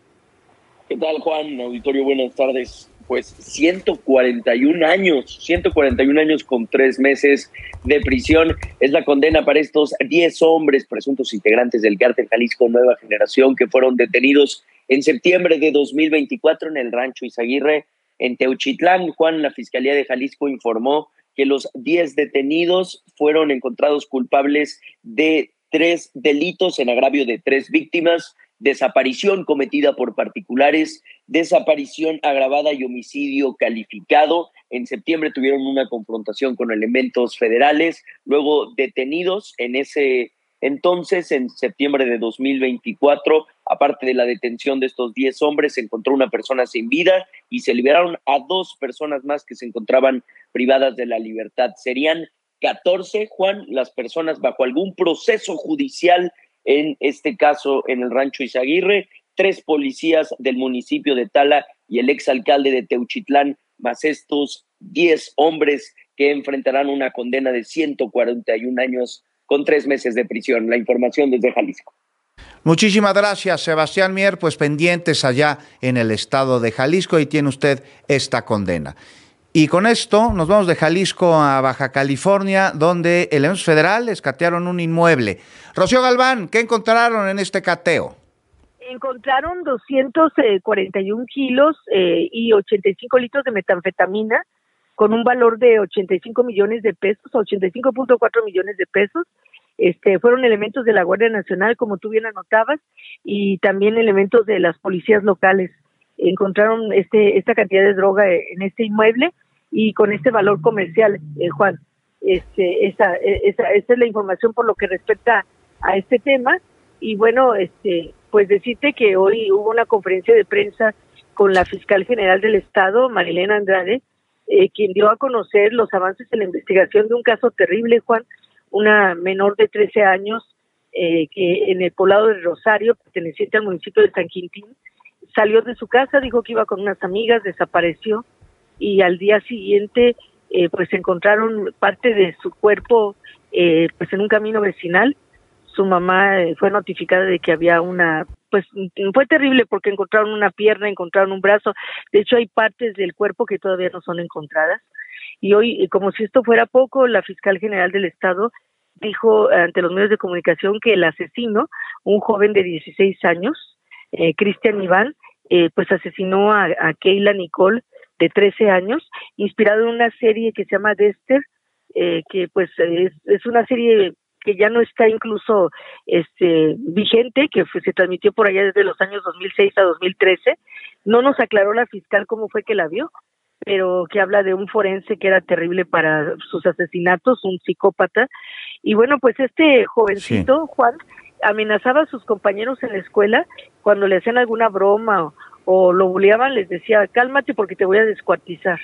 ¿Qué tal, Juan? Auditorio, buenas tardes. Pues ciento cuarenta y un años, ciento cuarenta y un años con tres meses de prisión es la condena para estos diez hombres presuntos integrantes del cártel Jalisco Nueva Generación que fueron detenidos en septiembre de dos mil veinticuatro en el rancho Izaguirre, en Teuchitlán. Juan, la Fiscalía de Jalisco informó que los diez detenidos fueron encontrados culpables de tres delitos en agravio de tres víctimas: desaparición cometida por particulares, desaparición agravada y homicidio calificado. En septiembre tuvieron una confrontación con elementos federales, luego detenidos en ese entonces, en septiembre de dos mil veinticuatro, aparte de la detención de estos diez hombres, se encontró una persona sin vida y se liberaron a dos personas más que se encontraban privadas de la libertad. Serían catorce, Juan, las personas bajo algún proceso judicial en este caso en el rancho Izaguirre, tres policías del municipio de Tala y el exalcalde de Teuchitlán, más estos diez hombres que enfrentarán una condena de ciento cuarenta y un años con tres meses de prisión. La información desde Jalisco. Muchísimas gracias, Sebastián Mier, pues pendientes allá en el estado de Jalisco, y tiene usted esta condena. Y con esto nos vamos de Jalisco a Baja California, donde elementos federales catearon un inmueble. Rocío Galván, ¿qué encontraron en este cateo? Encontraron doscientos cuarenta y un kilos eh, y ochenta y cinco litros de metanfetamina con un valor de ochenta y cinco millones de pesos, ochenta y cinco punto cuatro millones de pesos. Este, fueron elementos de la Guardia Nacional, como tú bien anotabas, y también elementos de las policías locales. Encontraron este esta cantidad de droga en este inmueble y con este valor comercial, eh, Juan. Este, esa, esa, esa es la información por lo que respecta a este tema. Y bueno, este, pues decirte que hoy hubo una conferencia de prensa con la fiscal general del estado, Marilena Andrade, eh, quien dio a conocer los avances en la investigación de un caso terrible, Juan, una menor de trece años eh, que en el poblado de Rosario, perteneciente al municipio de San Quintín, salió de su casa, dijo que iba con unas amigas, desapareció, y al día siguiente eh, pues encontraron parte de su cuerpo eh, pues en un camino vecinal. Su mamá eh, fue notificada de que había una, pues fue terrible porque encontraron una pierna, encontraron un brazo. De hecho hay partes del cuerpo que todavía no son encontradas. Y hoy, como si esto fuera poco, la fiscal general del estado dijo ante los medios de comunicación que el asesino, un joven de dieciséis años, eh, Cristian Iván, eh, pues asesinó a, a Keila Nicole, de trece años, inspirado en una serie que se llama Dexter, eh, que pues es, es una serie que ya no está incluso este vigente, que fue, se transmitió por allá desde los años dos mil seis a dos mil trece. No nos aclaró la fiscal cómo fue que la vio, pero que habla de un forense que era terrible para sus asesinatos, un psicópata. Y bueno, pues este jovencito, sí. Juan, amenazaba a sus compañeros en la escuela cuando le hacían alguna broma o, o lo buleaban, les decía, cálmate porque te voy a descuartizar.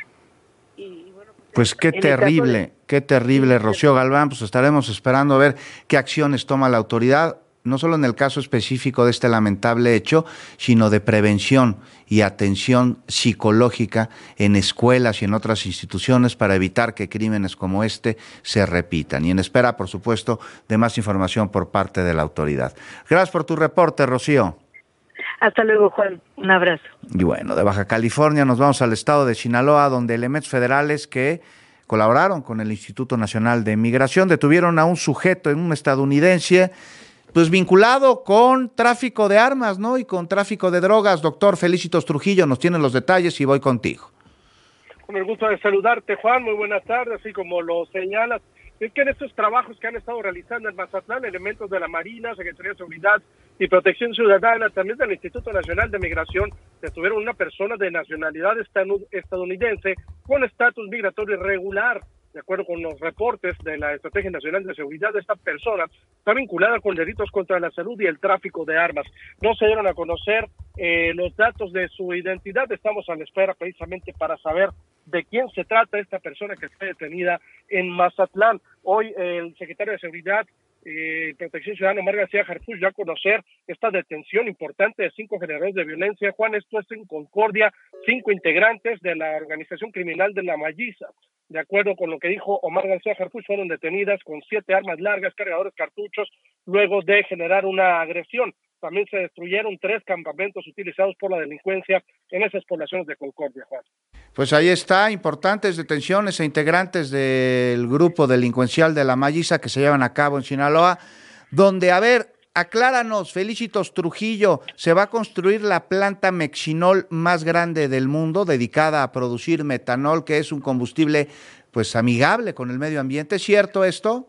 Y, bueno, pues, pues qué terrible, de... qué terrible, Rocío Galván. Pues estaremos esperando a ver qué acciones toma la autoridad, no solo en el caso específico de este lamentable hecho, sino de prevención y atención psicológica en escuelas y en otras instituciones para evitar que crímenes como este se repitan. Y en espera, por supuesto, de más información por parte de la autoridad. Gracias por tu reporte, Rocío. Hasta luego, Juan. Un abrazo. Y bueno, de Baja California nos vamos al estado de Sinaloa, donde elementos federales que colaboraron con el Instituto Nacional de Migración, detuvieron a un sujeto, un estadounidense, pues vinculado con tráfico de armas, ¿no? Y con tráfico de drogas. Doctor Felicitos Trujillo nos tiene los detalles y voy contigo. Con el gusto de saludarte, Juan, muy buenas tardes, así como lo señalas. Es que en estos trabajos que han estado realizando en Mazatlán, elementos de la Marina, Secretaría de Seguridad y Protección Ciudadana, también del Instituto Nacional de Migración, detuvieron una persona de nacionalidad estadounidense con estatus migratorio irregular. De acuerdo con los reportes de la Estrategia Nacional de Seguridad, esta persona está vinculada con delitos contra la salud y el tráfico de armas. No se dieron a conocer eh, los datos de su identidad. Estamos a la espera precisamente para saber de quién se trata esta persona que está detenida en Mazatlán. Hoy eh, el secretario de Seguridad y eh, Protección Ciudadana, Omar García Harfuch, dio a conocer esta detención importante de cinco generadores de violencia. Juan, esto es en Concordia, cinco integrantes de la organización criminal de La Malliza. De acuerdo con lo que dijo Omar García Harfuch, fueron detenidas con siete armas largas, cargadores, cartuchos, luego de generar una agresión. También se destruyeron tres campamentos utilizados por la delincuencia en esas poblaciones de Concordia, Juan. Pues ahí está, importantes detenciones e integrantes del grupo delincuencial de La Malliza que se llevan a cabo en Sinaloa, donde, a ver, acláranos, Felicitos Trujillo, ¿se va a construir la planta Mexinol más grande del mundo dedicada a producir metanol, que es un combustible pues amigable con el medio ambiente? ¿Es cierto esto?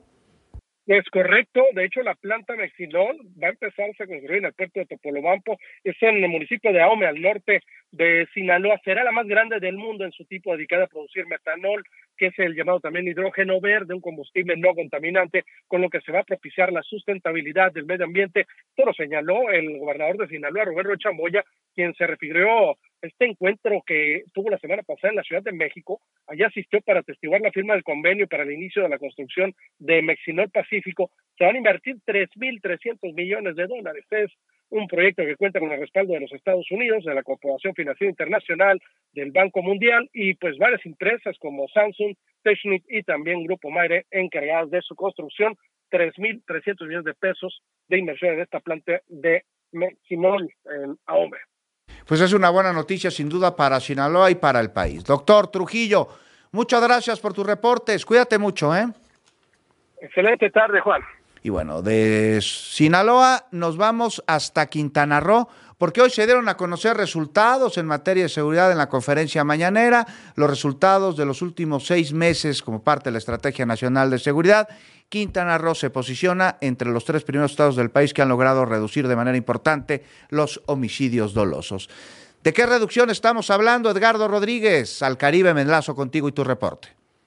Es correcto, de hecho la planta Mexinol va a empezarse a construir en el puerto de Topolobampo, es en el municipio de Ahome, al norte de Sinaloa. Será la más grande del mundo en su tipo, dedicada a producir metanol, que es el llamado también hidrógeno verde, un combustible no contaminante, con lo que se va a propiciar la sustentabilidad del medio ambiente. Esto lo señaló el gobernador de Sinaloa, Roberto Chamboya, quien se refirió a este encuentro que tuvo la semana pasada en la Ciudad de México. Allá asistió para atestiguar la firma del convenio para el inicio de la construcción de Mexinol Pacífico. Se van a invertir tres mil trescientos millones de dólares. Es un proyecto que cuenta con el respaldo de los Estados Unidos, de la Corporación Financiera Internacional, del Banco Mundial y pues varias empresas como Samsung, Technip y también Grupo Maire encargadas de su construcción. tres mil trescientos millones de pesos de inversión en esta planta de Mexinol en Ahome. Pues es una buena noticia sin duda para Sinaloa y para el país. Doctor Trujillo, muchas gracias por tus reportes. Cuídate mucho, ¿eh? Excelente tarde, Juan. Y bueno, de Sinaloa nos vamos hasta Quintana Roo, porque hoy se dieron a conocer resultados en materia de seguridad en la conferencia mañanera, los resultados de los últimos seis meses como parte de la Estrategia Nacional de Seguridad. Quintana Roo se posiciona entre los tres primeros estados del país que han logrado reducir de manera importante los homicidios dolosos. ¿De qué reducción estamos hablando, Edgardo Rodríguez? Al Caribe me enlazo contigo y tu reporte.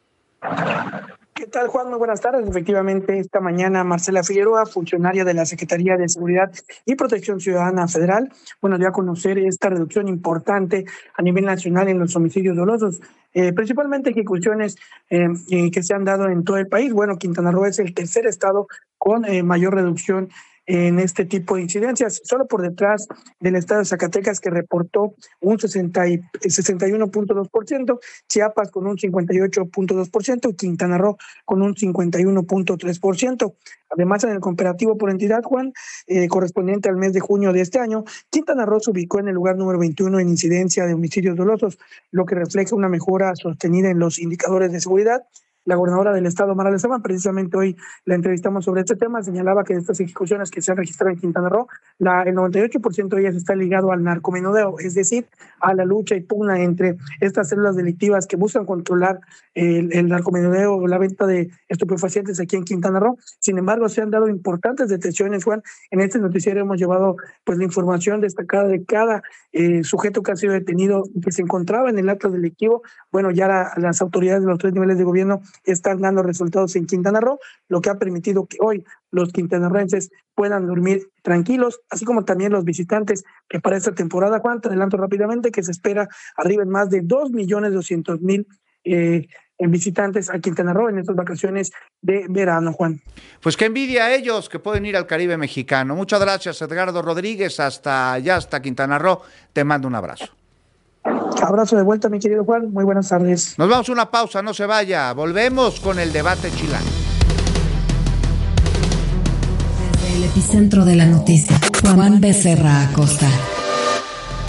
¿Qué tal, Juan? Muy buenas tardes. Efectivamente, esta mañana Marcela Figueroa, funcionaria de la Secretaría de Seguridad y Protección Ciudadana Federal, bueno, dio a conocer esta reducción importante a nivel nacional en los homicidios dolosos, eh, principalmente ejecuciones eh, eh, que se han dado en todo el país. Bueno, Quintana Roo es el tercer estado con eh, mayor reducción en este tipo de incidencias, solo por detrás del estado de Zacatecas, que reportó un sesenta y uno punto dos por ciento, Chiapas con un cincuenta y ocho punto dos por ciento y Quintana Roo con un cincuenta y uno punto tres por ciento. Además, en el comparativo por entidad, Juan, eh, correspondiente al mes de junio de este año, Quintana Roo se ubicó en el lugar número veintiuno en incidencia de homicidios dolosos, lo que refleja una mejora sostenida en los indicadores de seguridad. La gobernadora del estado, Mara Lezama, precisamente hoy la entrevistamos sobre este tema, señalaba que de estas ejecuciones que se han registrado en Quintana Roo, la, el noventa y ocho por ciento de ellas está ligado al narcomenudeo, es decir, a la lucha y pugna entre estas células delictivas que buscan controlar el, el narcomenudeo o la venta de estupefacientes aquí en Quintana Roo. Sin embargo, se han dado importantes detenciones, Juan. En este noticiero hemos llevado pues la información destacada de cada eh, sujeto que ha sido detenido, que se encontraba en el acto delictivo. Bueno, ya la, las autoridades de los tres niveles de gobierno están dando resultados en Quintana Roo, lo que ha permitido que hoy los quintanarroenses puedan dormir tranquilos, así como también los visitantes que para esta temporada, Juan, te adelanto rápidamente que se espera arriba en más de dos millones doscientos mil eh, visitantes a Quintana Roo en estas vacaciones de verano, Juan. Pues qué envidia a ellos que pueden ir al Caribe mexicano. Muchas gracias, Edgardo Rodríguez, hasta allá, hasta Quintana Roo. Te mando un abrazo. Abrazo de vuelta, mi querido Juan. Muy buenas tardes. Nos vamos a una pausa, no se vaya. Volvemos con el debate chilango. Desde el epicentro de la noticia, Juan Becerra Acosta.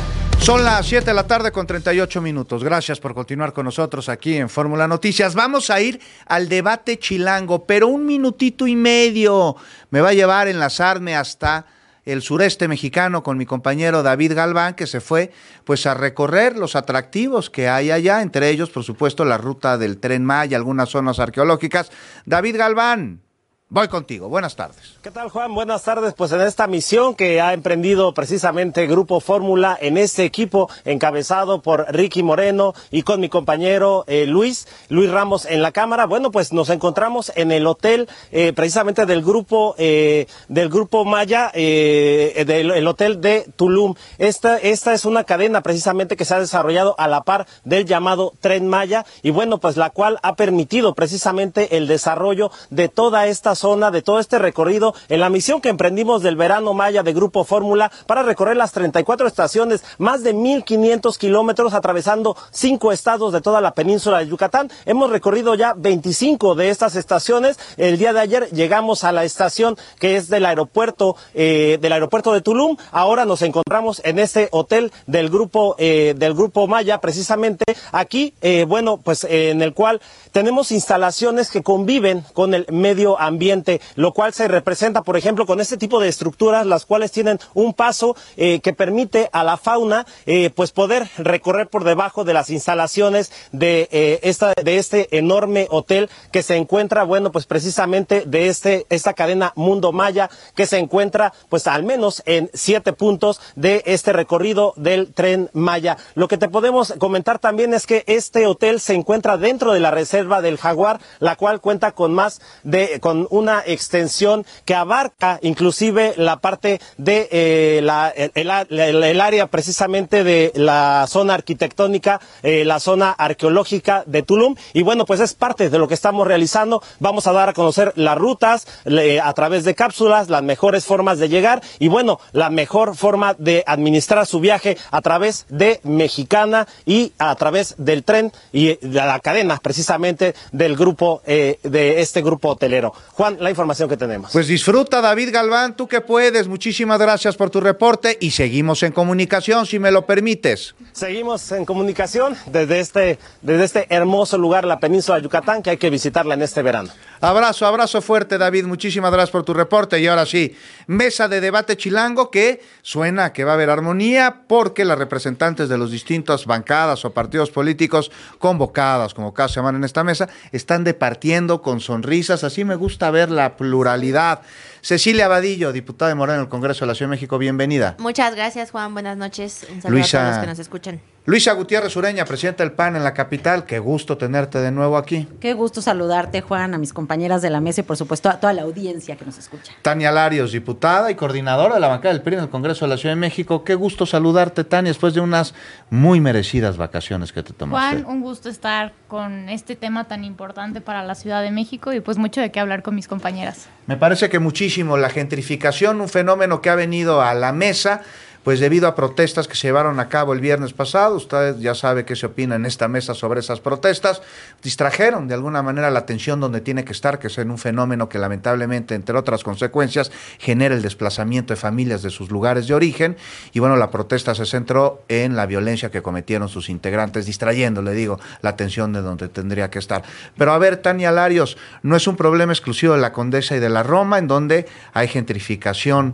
Son las siete de la tarde con treinta y ocho minutos. Gracias por continuar con nosotros aquí en Fórmula Noticias. Vamos a ir al debate chilango, pero un minutito y medio me va a llevar a enlazarme hasta el sureste mexicano con mi compañero David Galván, que se fue pues a recorrer los atractivos que hay allá, entre ellos, por supuesto, la ruta del Tren Maya, algunas zonas arqueológicas. David Galván, voy contigo. Buenas tardes. ¿Qué tal, Juan? Buenas tardes. Pues en esta misión que ha emprendido precisamente Grupo Fórmula, en este equipo encabezado por Ricky Moreno y con mi compañero eh, Luis, Luis Ramos en la cámara, bueno, pues nos encontramos en el hotel eh, precisamente del grupo eh, del Grupo Maya, eh, del el hotel de Tulum. Esta, esta es una cadena precisamente que se ha desarrollado a la par del llamado Tren Maya y bueno, pues la cual ha permitido precisamente el desarrollo de toda esta zona, de todo este recorrido en la misión que emprendimos del verano Maya de Grupo Fórmula para recorrer las treinta y cuatro estaciones, más de mil quinientos kilómetros atravesando cinco estados de toda la península de Yucatán. Hemos recorrido ya veinticinco de estas estaciones. El día de ayer llegamos a la estación que es del aeropuerto eh, del aeropuerto de Tulum. Ahora nos encontramos en este hotel del grupo eh, del Grupo Maya, precisamente aquí, eh, bueno, pues eh, en el cual tenemos instalaciones que conviven con el medio ambiente, lo cual se representa, por ejemplo, con este tipo de estructuras, las cuales tienen un paso eh, que permite a la fauna eh, pues poder recorrer por debajo de las instalaciones de eh, esta de este enorme hotel que se encuentra, bueno, pues precisamente de este esta cadena Mundo Maya, que se encuentra pues al menos en siete puntos de este recorrido del Tren Maya. Lo que te podemos comentar también es que este hotel se encuentra dentro de la reserva del Jaguar, la cual cuenta con más de con una extensión que abarca inclusive la parte de eh, la, el, el, el área precisamente de la zona arquitectónica, eh, la zona arqueológica de Tulum, y bueno, pues es parte de lo que estamos realizando. Vamos a dar a conocer las rutas le, a través de cápsulas, las mejores formas de llegar y bueno, la mejor forma de administrar su viaje a través de Mexicana y a través del tren y de la cadena precisamente del grupo, eh, de este grupo hotelero. Juan, la información que tenemos. Pues disfruta, David Galván, tú que puedes. Muchísimas gracias por tu reporte y seguimos en comunicación, si me lo permites. Seguimos en comunicación desde este, desde este hermoso lugar, la península de Yucatán, que hay que visitarla en este verano. Abrazo, abrazo fuerte, David. Muchísimas gracias por tu reporte. Y ahora sí, mesa de debate chilango que suena que va a haber armonía porque las representantes de los distintos bancadas o partidos políticos convocadas como cada semana en esta mesa están departiendo con sonrisas. Así me gusta ver la pluralidad. Cecilia Vadillo, diputada de Morena en el Congreso de la Ciudad de México, bienvenida. Muchas gracias, Juan. Buenas noches. Un saludo Luisa, a todos los que nos escuchan. Luisa Gutiérrez Ureña, presidenta del P A N en la capital. Qué gusto tenerte de nuevo aquí. Qué gusto saludarte, Juan, a mis compañeras de la mesa y por supuesto a toda la audiencia que nos escucha. Tania Larios, diputada y coordinadora de la bancada del P R I en el Congreso de la Ciudad de México. Qué gusto saludarte, Tania, después de unas muy merecidas vacaciones que te tomaste. Juan, un gusto estar con este tema tan importante para la Ciudad de México y pues mucho de qué hablar con mis compañeras. Me parece que muchísimo. La gentrificación, un fenómeno que ha venido a la mesa pues debido a protestas que se llevaron a cabo el viernes pasado. Usted ya sabe qué se opina en esta mesa sobre esas protestas. Distrajeron de alguna manera la atención donde tiene que estar, que es en un fenómeno que lamentablemente, entre otras consecuencias, genera el desplazamiento de familias de sus lugares de origen. Y bueno, la protesta se centró en la violencia que cometieron sus integrantes, distrayendo, le digo, la atención de donde tendría que estar. Pero a ver, Tania Larios, no es un problema exclusivo de la Condesa y de la Roma, en donde hay gentrificación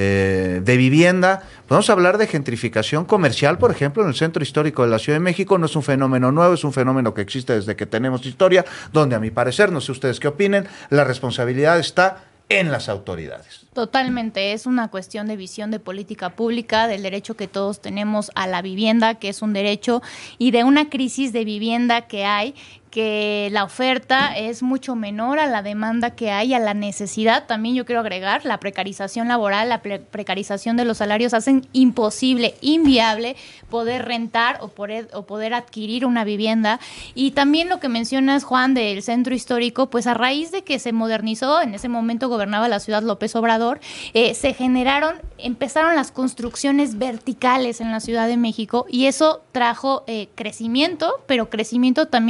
eh, de vivienda. Podemos hablar de gentrificación comercial, por ejemplo, en el centro histórico de la Ciudad de México. No es un fenómeno nuevo, es un fenómeno que existe desde que tenemos historia, donde a mi parecer, no sé ustedes qué opinen, la responsabilidad está en las autoridades. Totalmente, es una cuestión de visión de política pública, del derecho que todos tenemos a la vivienda, que es un derecho, y de una crisis de vivienda que hay, que la oferta es mucho menor a la demanda que hay, a la necesidad. También yo quiero agregar, la precarización laboral, la pre precarización de los salarios hacen imposible, inviable poder rentar o poder, o poder adquirir una vivienda. Y también lo que mencionas, Juan, del centro histórico, pues a raíz de que se modernizó, en ese momento gobernaba la ciudad López Obrador, eh, se generaron, empezaron las construcciones verticales en la Ciudad de México y eso trajo eh, crecimiento, pero crecimiento también desordenado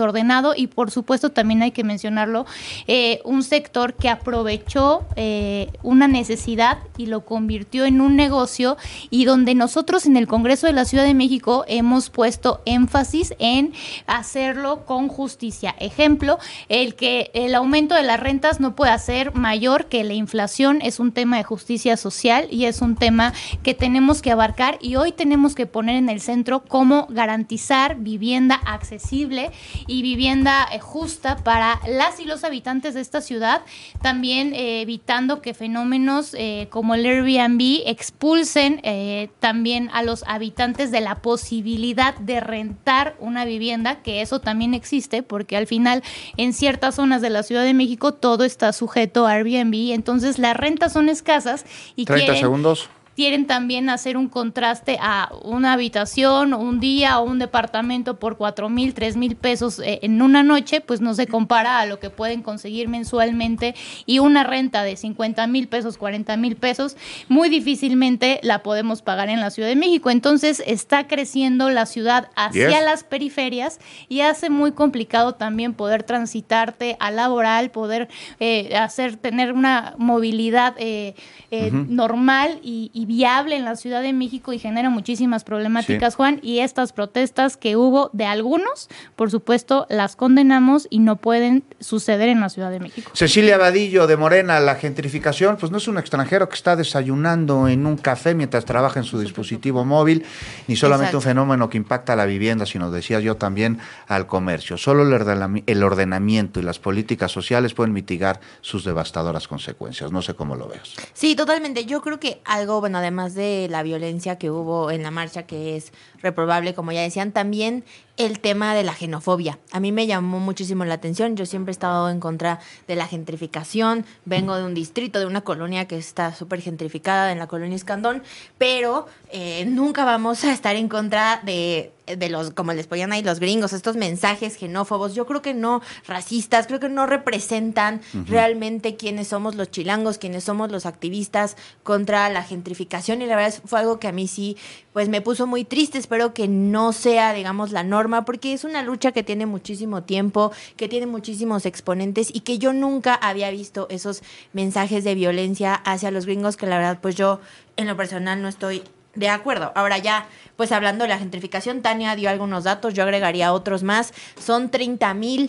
desordenado y por supuesto también hay que mencionarlo, eh, un sector que aprovechó eh, una necesidad y lo convirtió en un negocio y donde nosotros en el Congreso de la Ciudad de México hemos puesto énfasis en hacerlo con justicia. Ejemplo, el que el aumento de las rentas no pueda ser mayor que la inflación es un tema de justicia social y es un tema que tenemos que abarcar y hoy tenemos que poner en el centro cómo garantizar vivienda accesible y vivienda eh, justa para las y los habitantes de esta ciudad, también eh, evitando que fenómenos eh, como el Airbnb expulsen eh, también a los habitantes de la posibilidad de rentar una vivienda, que eso también existe porque al final en ciertas zonas de la Ciudad de México todo está sujeto a Airbnb, entonces las rentas son escasas y treinta quieren, segundos. quieren también hacer un contraste a una habitación, un día o un departamento por cuatro mil, tres mil pesos eh, en una noche, pues no se compara a lo que pueden conseguir mensualmente y una renta de cincuenta mil pesos, cuarenta mil pesos, muy difícilmente la podemos pagar en la Ciudad de México. Entonces está creciendo la ciudad hacia Yes. las periferias y hace muy complicado también poder transitarte a laboral, poder eh, hacer, tener una movilidad eh, eh, Ujú. normal y, y viable en la Ciudad de México y genera muchísimas problemáticas, Sí. Juan, y estas protestas que hubo de algunos, por supuesto, las condenamos y no pueden suceder en la Ciudad de México. Cecilia Vadillo de Morena, la gentrificación, pues no es un extranjero que está desayunando en un café mientras trabaja en su dispositivo móvil, ni solamente Exacto. un fenómeno que impacta a la vivienda, sino, decía yo, también al comercio. Solo el ordenami- el ordenamiento y las políticas sociales pueden mitigar sus devastadoras consecuencias. No sé cómo lo veas. Sí, totalmente. Yo creo que algo, bueno, además de la violencia que hubo en la marcha, que es reprobable, como ya decían, también el tema de la xenofobia. A mí me llamó muchísimo la atención. Yo siempre he estado en contra de la gentrificación. Vengo de un distrito, de una colonia que está súper gentrificada, en la colonia Escandón, pero eh, nunca vamos a estar en contra de, de los, como les ponían ahí los gringos, estos mensajes xenófobos. Yo creo que no racistas, creo que no representan Ujú. realmente quiénes somos los chilangos, quiénes somos los activistas contra la gentrificación, y la verdad fue algo que a mí sí pues me puso muy triste. Espero que no sea, digamos, la norma, porque es una lucha que tiene muchísimo tiempo, que tiene muchísimos exponentes y que yo nunca había visto esos mensajes de violencia hacia los gringos, que la verdad pues yo en lo personal no estoy de acuerdo. Ahora ya, pues hablando de la gentrificación, Tania dio algunos datos, yo agregaría otros más. Son treinta mil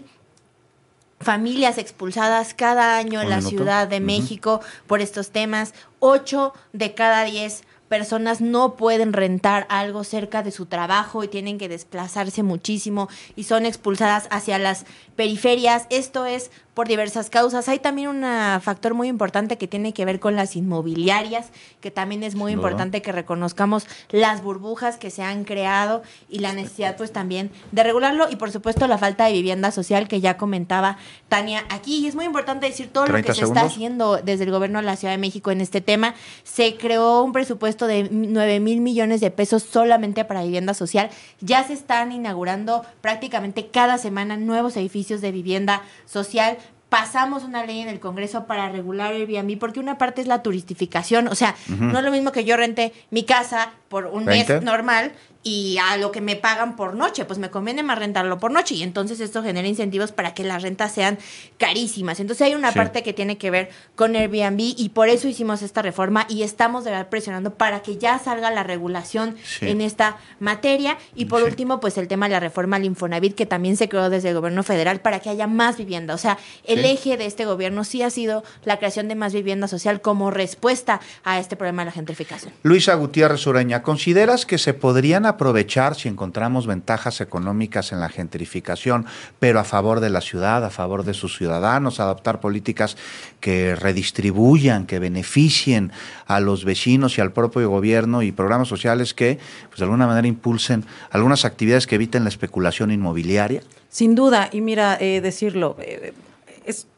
familias expulsadas cada año en Un la minuto. Ciudad de Ujú. México por estos temas. Ocho de cada diez personas no pueden rentar algo cerca de su trabajo y tienen que desplazarse muchísimo y son expulsadas hacia las periferias. Esto es por diversas causas. Hay también un factor muy importante que tiene que ver con las inmobiliarias, que también es muy Sin duda. importante que reconozcamos las burbujas que se han creado y la necesidad pues también de regularlo, y por supuesto la falta de vivienda social que ya comentaba Tania aquí. Y es muy importante decir todo lo que treinta se está segundos. haciendo desde el gobierno de la Ciudad de México en este tema. Se creó un presupuesto de nueve mil millones de pesos solamente para vivienda social. Ya se están inaugurando prácticamente cada semana nuevos edificios de vivienda social. Pasamos una ley en el Congreso para regular Airbnb, porque una parte es la turistificación. O sea, Ujú. no es lo mismo que yo rente mi casa por un veinte. mes normal y a lo que me pagan por noche, pues me conviene más rentarlo por noche, y entonces esto genera incentivos para que las rentas sean carísimas. Entonces hay una Sí. parte que tiene que ver con Airbnb, y por eso hicimos esta reforma y estamos de verdad presionando para que ya salga la regulación Sí. en esta materia. Y por último, pues el tema de la reforma al Infonavit, que también se creó desde el gobierno federal para que haya más vivienda. O sea, el Sí. eje de este gobierno sí ha sido la creación de más vivienda social como respuesta a este problema de la gentrificación. Luisa Gutiérrez Ureña, ¿consideras que se podrían aprovechar si encontramos ventajas económicas en la gentrificación, pero a favor de la ciudad, a favor de sus ciudadanos, adoptar políticas que redistribuyan, que beneficien a los vecinos y al propio gobierno, y programas sociales que, pues, de alguna manera impulsen algunas actividades que eviten la especulación inmobiliaria? Sin duda, y mira, eh, decirlo, eh, es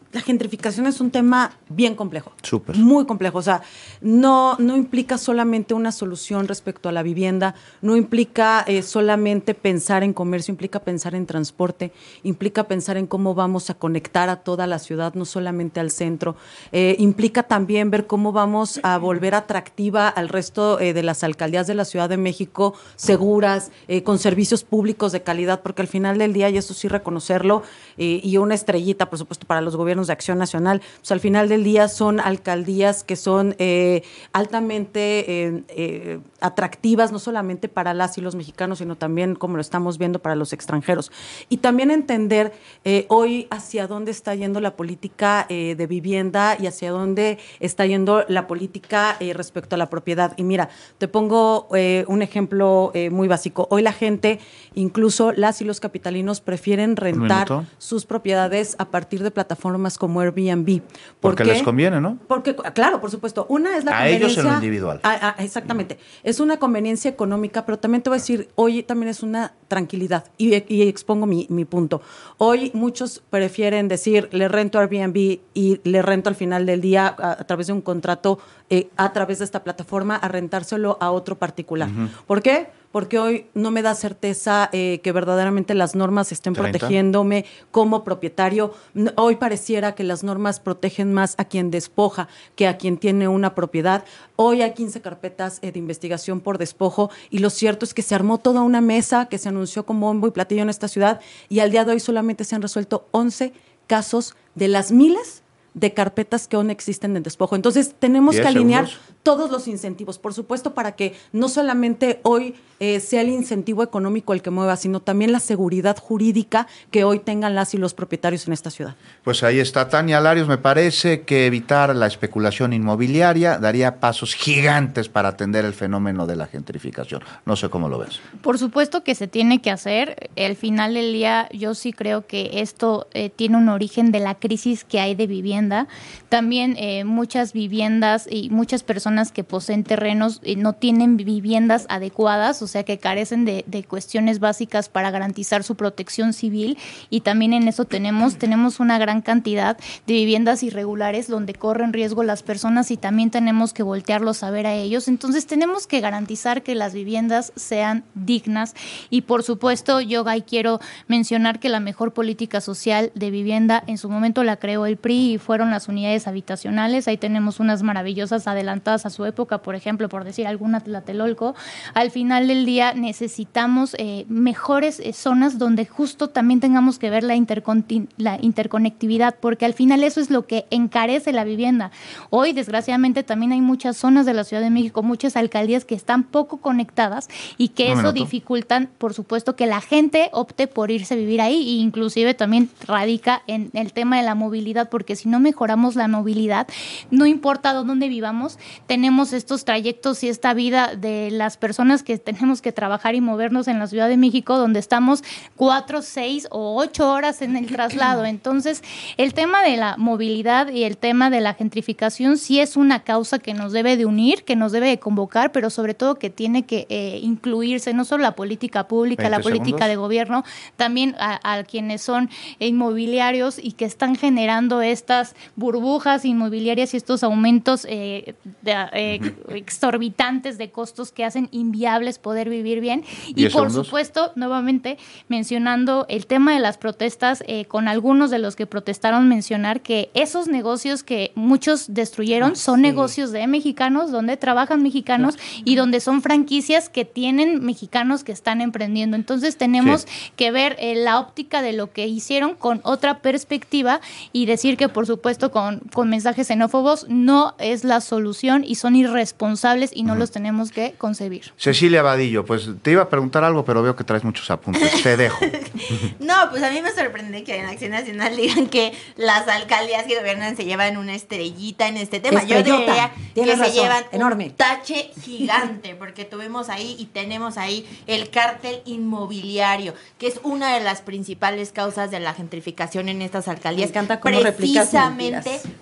la gentrificación es un tema bien complejo. Súper. Muy complejo. O sea, no, no implica solamente una solución respecto a la vivienda, no implica eh, solamente pensar en comercio, implica pensar en transporte, implica pensar en cómo vamos a conectar a toda la ciudad, no solamente al centro. Eh, implica también ver cómo vamos a volver atractiva al resto eh, de las alcaldías de la Ciudad de México, seguras, eh, con servicios públicos de calidad, porque al final del día, y eso sí reconocerlo, eh, y una estrellita, por supuesto, para los gobiernos de Acción Nacional, pues al final del día son alcaldías que son eh, altamente eh, eh, atractivas, no solamente para las y los mexicanos, sino también, como lo estamos viendo, para los extranjeros. Y también entender eh, hoy hacia dónde está yendo la política eh, de vivienda y hacia dónde está yendo la política eh, respecto a la propiedad. Y mira, te pongo eh, un ejemplo eh, muy básico. Hoy la gente, incluso las y los capitalinos, prefieren rentar sus propiedades a partir de plataformas como Airbnb. ¿Por Porque qué? les conviene, ¿no? Porque, claro, por supuesto. Una es la A conveniencia. ellos en lo individual. Ah, ah, exactamente. Es una conveniencia económica, pero también te voy a decir, hoy también es una tranquilidad. Y, y expongo mi, mi punto. Hoy muchos prefieren decir, le rento Airbnb y le rento al final del día a, a través de un contrato, eh, a través de esta plataforma, a rentárselo a otro particular. Ujú. ¿Por qué? Porque hoy no me da certeza eh, que verdaderamente las normas estén ¿treinta? protegiéndome como propietario. N- Hoy pareciera que las normas protegen más a quien despoja que a quien tiene una propiedad. Hoy hay quince carpetas eh, de investigación por despojo y lo cierto es que se armó toda una mesa que se anunció como bombo y platillo en esta ciudad y al día de hoy solamente se han resuelto once casos de las miles de carpetas que aún existen en despojo. Entonces, tenemos que alinear segundos. todos los incentivos, por supuesto, para que no solamente hoy eh, sea el incentivo económico el que mueva, sino también la seguridad jurídica que hoy tengan las y los propietarios en esta ciudad. Pues ahí está Tania Larios. Me parece que evitar la especulación inmobiliaria daría pasos gigantes para atender el fenómeno de la gentrificación. No sé cómo lo ves. Por supuesto que se tiene que hacer. Al final del día, yo sí creo que esto eh, tiene un origen de la crisis que hay de vivienda. También eh, muchas viviendas y muchas personas que poseen terrenos eh, no tienen viviendas adecuadas, o sea que carecen de, de cuestiones básicas para garantizar su protección civil, y también en eso tenemos, tenemos una gran cantidad de viviendas irregulares donde corren riesgo las personas y también tenemos que voltearlos a ver a ellos. Entonces tenemos que garantizar que las viviendas sean dignas y por supuesto yo ahí quiero mencionar que la mejor política social de vivienda en su momento la creó el P R I y fueron las unidades habitacionales. Ahí tenemos unas maravillosas adelantadas a su época, por ejemplo, por decir alguna, Tlatelolco. Al final del día necesitamos eh, mejores eh, zonas donde justo también tengamos que ver la, interconti- la interconectividad, porque al final eso es lo que encarece la vivienda. Hoy, desgraciadamente, también hay muchas zonas de la Ciudad de México, muchas alcaldías que están poco conectadas y que Un eso minuto. dificultan, por supuesto, que la gente opte por irse a vivir ahí, e inclusive también radica en el tema de la movilidad, porque si no mejoramos la movilidad, no importa dónde vivamos, tenemos estos trayectos y esta vida de las personas que tenemos que trabajar y movernos en la Ciudad de México, donde estamos cuatro, seis o ocho horas en el traslado. Entonces, el tema de la movilidad y el tema de la gentrificación sí es una causa que nos debe de unir, que nos debe de convocar, pero sobre todo que tiene que eh, incluirse no solo la política pública, la política segundos. de gobierno, también a, a quienes son inmobiliarios y que están generando estas burbujas inmobiliarias y estos aumentos eh, de, eh, exorbitantes de costos que hacen inviables poder vivir bien. Y Diez por segundos. supuesto, nuevamente mencionando el tema de las protestas, eh, con algunos de los que protestaron, mencionar que esos negocios que muchos destruyeron Ah, son sí. negocios de mexicanos, donde trabajan mexicanos y donde son franquicias que tienen mexicanos que están emprendiendo. Entonces tenemos Sí. que ver eh, la óptica de lo que hicieron con otra perspectiva y decir que por supuesto con, con mensajes xenófobos no es la solución y son irresponsables y no los tenemos que concebir. Cecilia Vadillo, pues te iba a preguntar algo, pero veo que traes muchos apuntes. Te dejo. No, pues a mí me sorprende que en Acción Nacional digan que las alcaldías que gobiernan se llevan una estrellita en este tema. Yo Estrellota, diría que tienes se razón, llevan enorme. un tache gigante, porque tuvimos ahí y tenemos ahí el cártel inmobiliario, que es una de las principales causas de la gentrificación en estas alcaldías. Me encanta cómo replicas precisamente mentiras.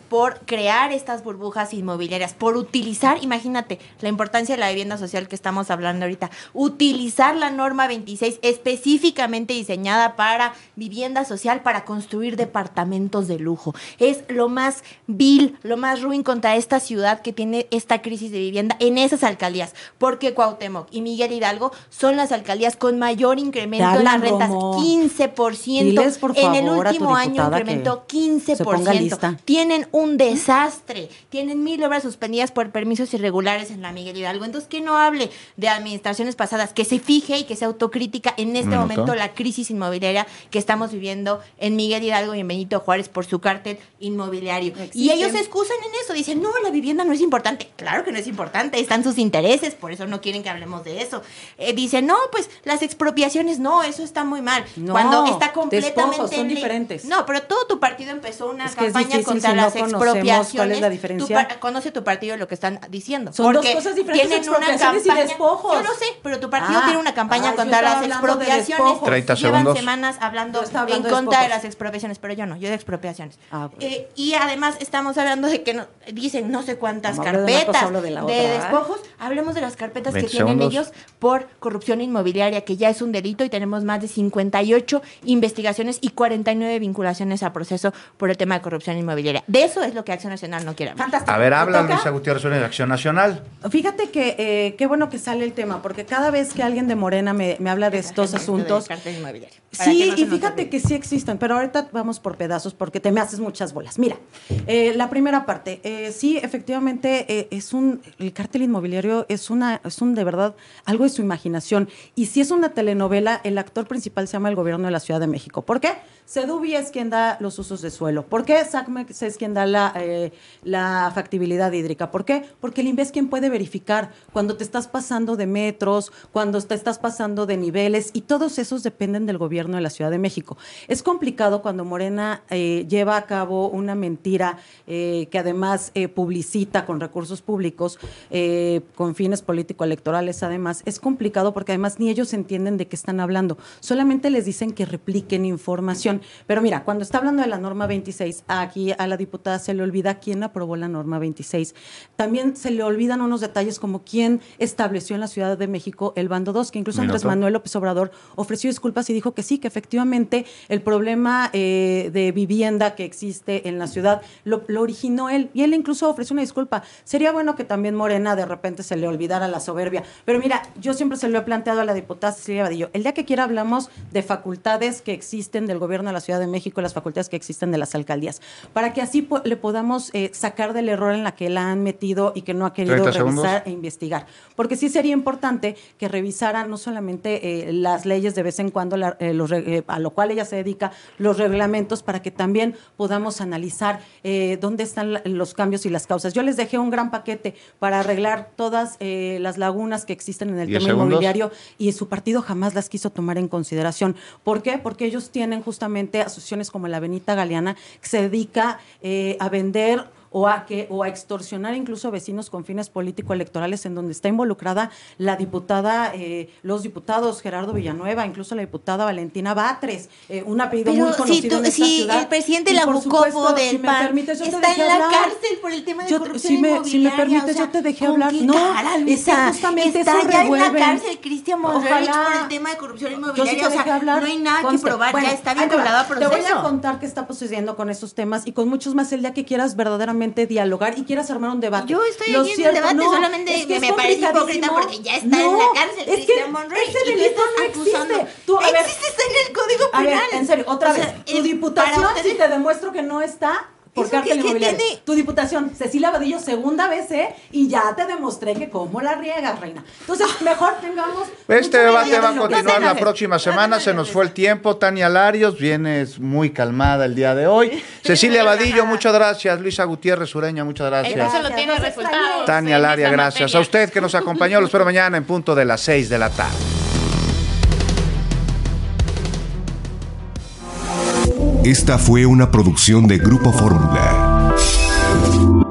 por crear estas burbujas inmobiliarias, por utilizar, imagínate, la importancia de la vivienda social que estamos hablando ahorita, utilizar la norma veintiséis específicamente diseñada para vivienda social, para construir departamentos de lujo. Es lo más vil, lo más ruin contra esta ciudad que tiene esta crisis de vivienda en esas alcaldías, porque Cuauhtémoc y Miguel Hidalgo son las alcaldías con mayor incremento de las rentas, quince por ciento. Diles, por en el favor, último a tu año diputada incrementó que quince por ciento. se ponga lista. Tienen un desastre, tienen mil obras suspendidas por permisos irregulares en la Miguel Hidalgo. Entonces, que no hable de administraciones pasadas, que se fije y que sea autocrítica en este Minuto. momento la crisis inmobiliaria que estamos viviendo en Miguel Hidalgo y en Benito Juárez por su cártel inmobiliario. Existen. Y ellos se excusan en eso, dicen, no, la vivienda no es importante. Claro que no es importante, están sus intereses, por eso no quieren que hablemos de eso. Eh, dicen, no, pues las expropiaciones, no, eso está muy mal. No, Cuando está completamente... despojos, son en ley. diferentes. No, pero todo tu partido empezó una Es que es campaña difícil contra si no las conocemos expropiaciones. cuál es la Tu diferencia. par- conoce tu partido lo que están diciendo. Son dos porque cosas diferentes, tienen una expropiaciones y campaña, despojos. Yo lo sé, pero tu partido Ah, tiene una campaña ah, yo contra estaba las hablando de expropiaciones. despojos. treinta Llevan segundos. semanas hablando Yo estaba en hablando de contra de despojos. las expropiaciones, pero yo no, yo de expropiaciones. Ah, pues. Eh, y además estamos hablando de que no, dicen no sé cuántas Como hablo de una carpetas cosa, hablo de la otra, de ¿eh? despojos. Hablemos de las carpetas que veinte tienen segundos. ellos por corrupción inmobiliaria, que ya es un delito, y tenemos más de cincuenta y ocho investigaciones y cuarenta y nueve vinculaciones a proceso por el tema de corrupción inmobiliaria. De eso es lo que Acción Nacional no quiere hablar. Fantástico. A ver, habla ¿Me toca? Luisa Gutiérrez Urena de Acción Nacional. Fíjate que eh, qué bueno que sale el tema, porque cada vez que alguien de Morena me, me habla de estos asuntos... Cartel inmobiliario. Para Sí, que no se y nos fíjate olvide. que sí existen, pero ahorita vamos por pedazos porque te me haces muchas bolas. Mira, eh, la primera parte, eh, sí, efectivamente, eh, es un, el cártel inmobiliario es una, es un de verdad algo de su imaginación. Y si es una telenovela, el actor principal se llama el gobierno de la Ciudad de México. ¿Por qué? Sedubi es quien da los usos de suelo. ¿Por qué? SACMEX es quien da la, eh, la factibilidad hídrica. ¿Por qué? Porque el INVE es quien puede verificar cuando te estás pasando de metros, cuando te estás pasando de niveles, y todos esos dependen del gobierno de la Ciudad de México. Es complicado cuando Morena eh, lleva a cabo una mentira eh, que además eh, publicita con recursos públicos, eh, con fines político-electorales además. Es complicado porque además ni ellos entienden de qué están hablando. Solamente les dicen que repliquen información. Pero mira, cuando está hablando de la norma veintiséis, aquí a la diputada se le olvida quién aprobó la norma veintiséis. También se le olvidan unos detalles como quién estableció en la Ciudad de México el bando dos, que incluso Andrés Manuel López Obrador ofreció disculpas y dijo que sí, que efectivamente el problema eh, de vivienda que existe en la ciudad lo, lo originó él, y él incluso ofreció una disculpa. Sería bueno que también Morena de repente se le olvidara la soberbia, pero mira, yo siempre se lo he planteado a la diputada Cecilia Vadillo, el día que quiera hablamos de facultades que existen del gobierno de la Ciudad de México, las facultades que existen de las alcaldías, para que así po- le podamos eh, sacar del error en la que la han metido y que no ha querido treinta revisar segundos. e investigar, porque sí sería importante que revisara no solamente eh, las leyes de vez en cuando, la, eh, los, eh, a lo cual ella se dedica, los reglamentos, para que también podamos analizar eh, dónde están la, los cambios y las causas. Yo les dejé un gran paquete para arreglar todas eh, las lagunas que existen en el diez tema segundos. inmobiliario, y su partido jamás las quiso tomar en consideración. ¿Por qué? Porque ellos tienen justamente asociaciones como la Benita Galeana, que se dedica eh, a vender o a que o a extorsionar incluso vecinos con fines político-electorales, en donde está involucrada la diputada, eh, los diputados Gerardo Villanueva, incluso la diputada Valentina Batres, eh, un apellido Pero muy si, conocido tú, en esta si ciudad. el presidente Y por Labucopo supuesto, del si me P A N permites, yo te está dejé en la hablar. cárcel por el tema de Yo- corrupción si me, inmobiliaria. si me permites, o sea, yo te dejé ¿con hablar. qué No, cara, es que Luisa? justamente está eso ya en la revuelven. cárcel Cristian Monreich Ojalá. por el tema de corrupción Yo sí inmobiliaria. te o sea, dejé hablar. no hay nada Conste. que probar, Bueno, ya está ahí te va. vinculado a proceso. Te voy a contar qué está sucediendo con estos temas y con muchos más el día que quieras verdaderamente dialogar y quieras armar un debate. Yo estoy Lo aquí en el cierto, debate, no, solamente es que me, es me parece hipócrita complicadísimo. porque ya está en No, la cárcel es que Cristian Monreich. ese y tú delito estás no acusando. existe. Tú, a ver, existe, está en el Código A ver, Penal. en serio, otra O sea, vez, tu es- diputación, para ustedes- si te demuestro que no está por ¿Eso cártel qué- qué inmobiliario. tiene? Tu diputación, Cecilia Vadillo, segunda vez, ¿eh? Y ya te demostré que cómo la riegas, reina. Entonces, mejor tengamos... Este mucho debate cuidado va a en lo que continuar hacemos. la próxima semana. Se nos fue el tiempo. Tania Larios, vienes muy calmada el día de hoy. Cecilia Vadillo, muchas gracias. Luisa Gutiérrez Ureña, muchas gracias. Eso lo tiene resultados. Tania en Laria, esa gracias. materia. A usted que nos acompañó. Lo espero mañana en punto de las seis de la tarde. Esta fue una producción de Grupo Fórmula.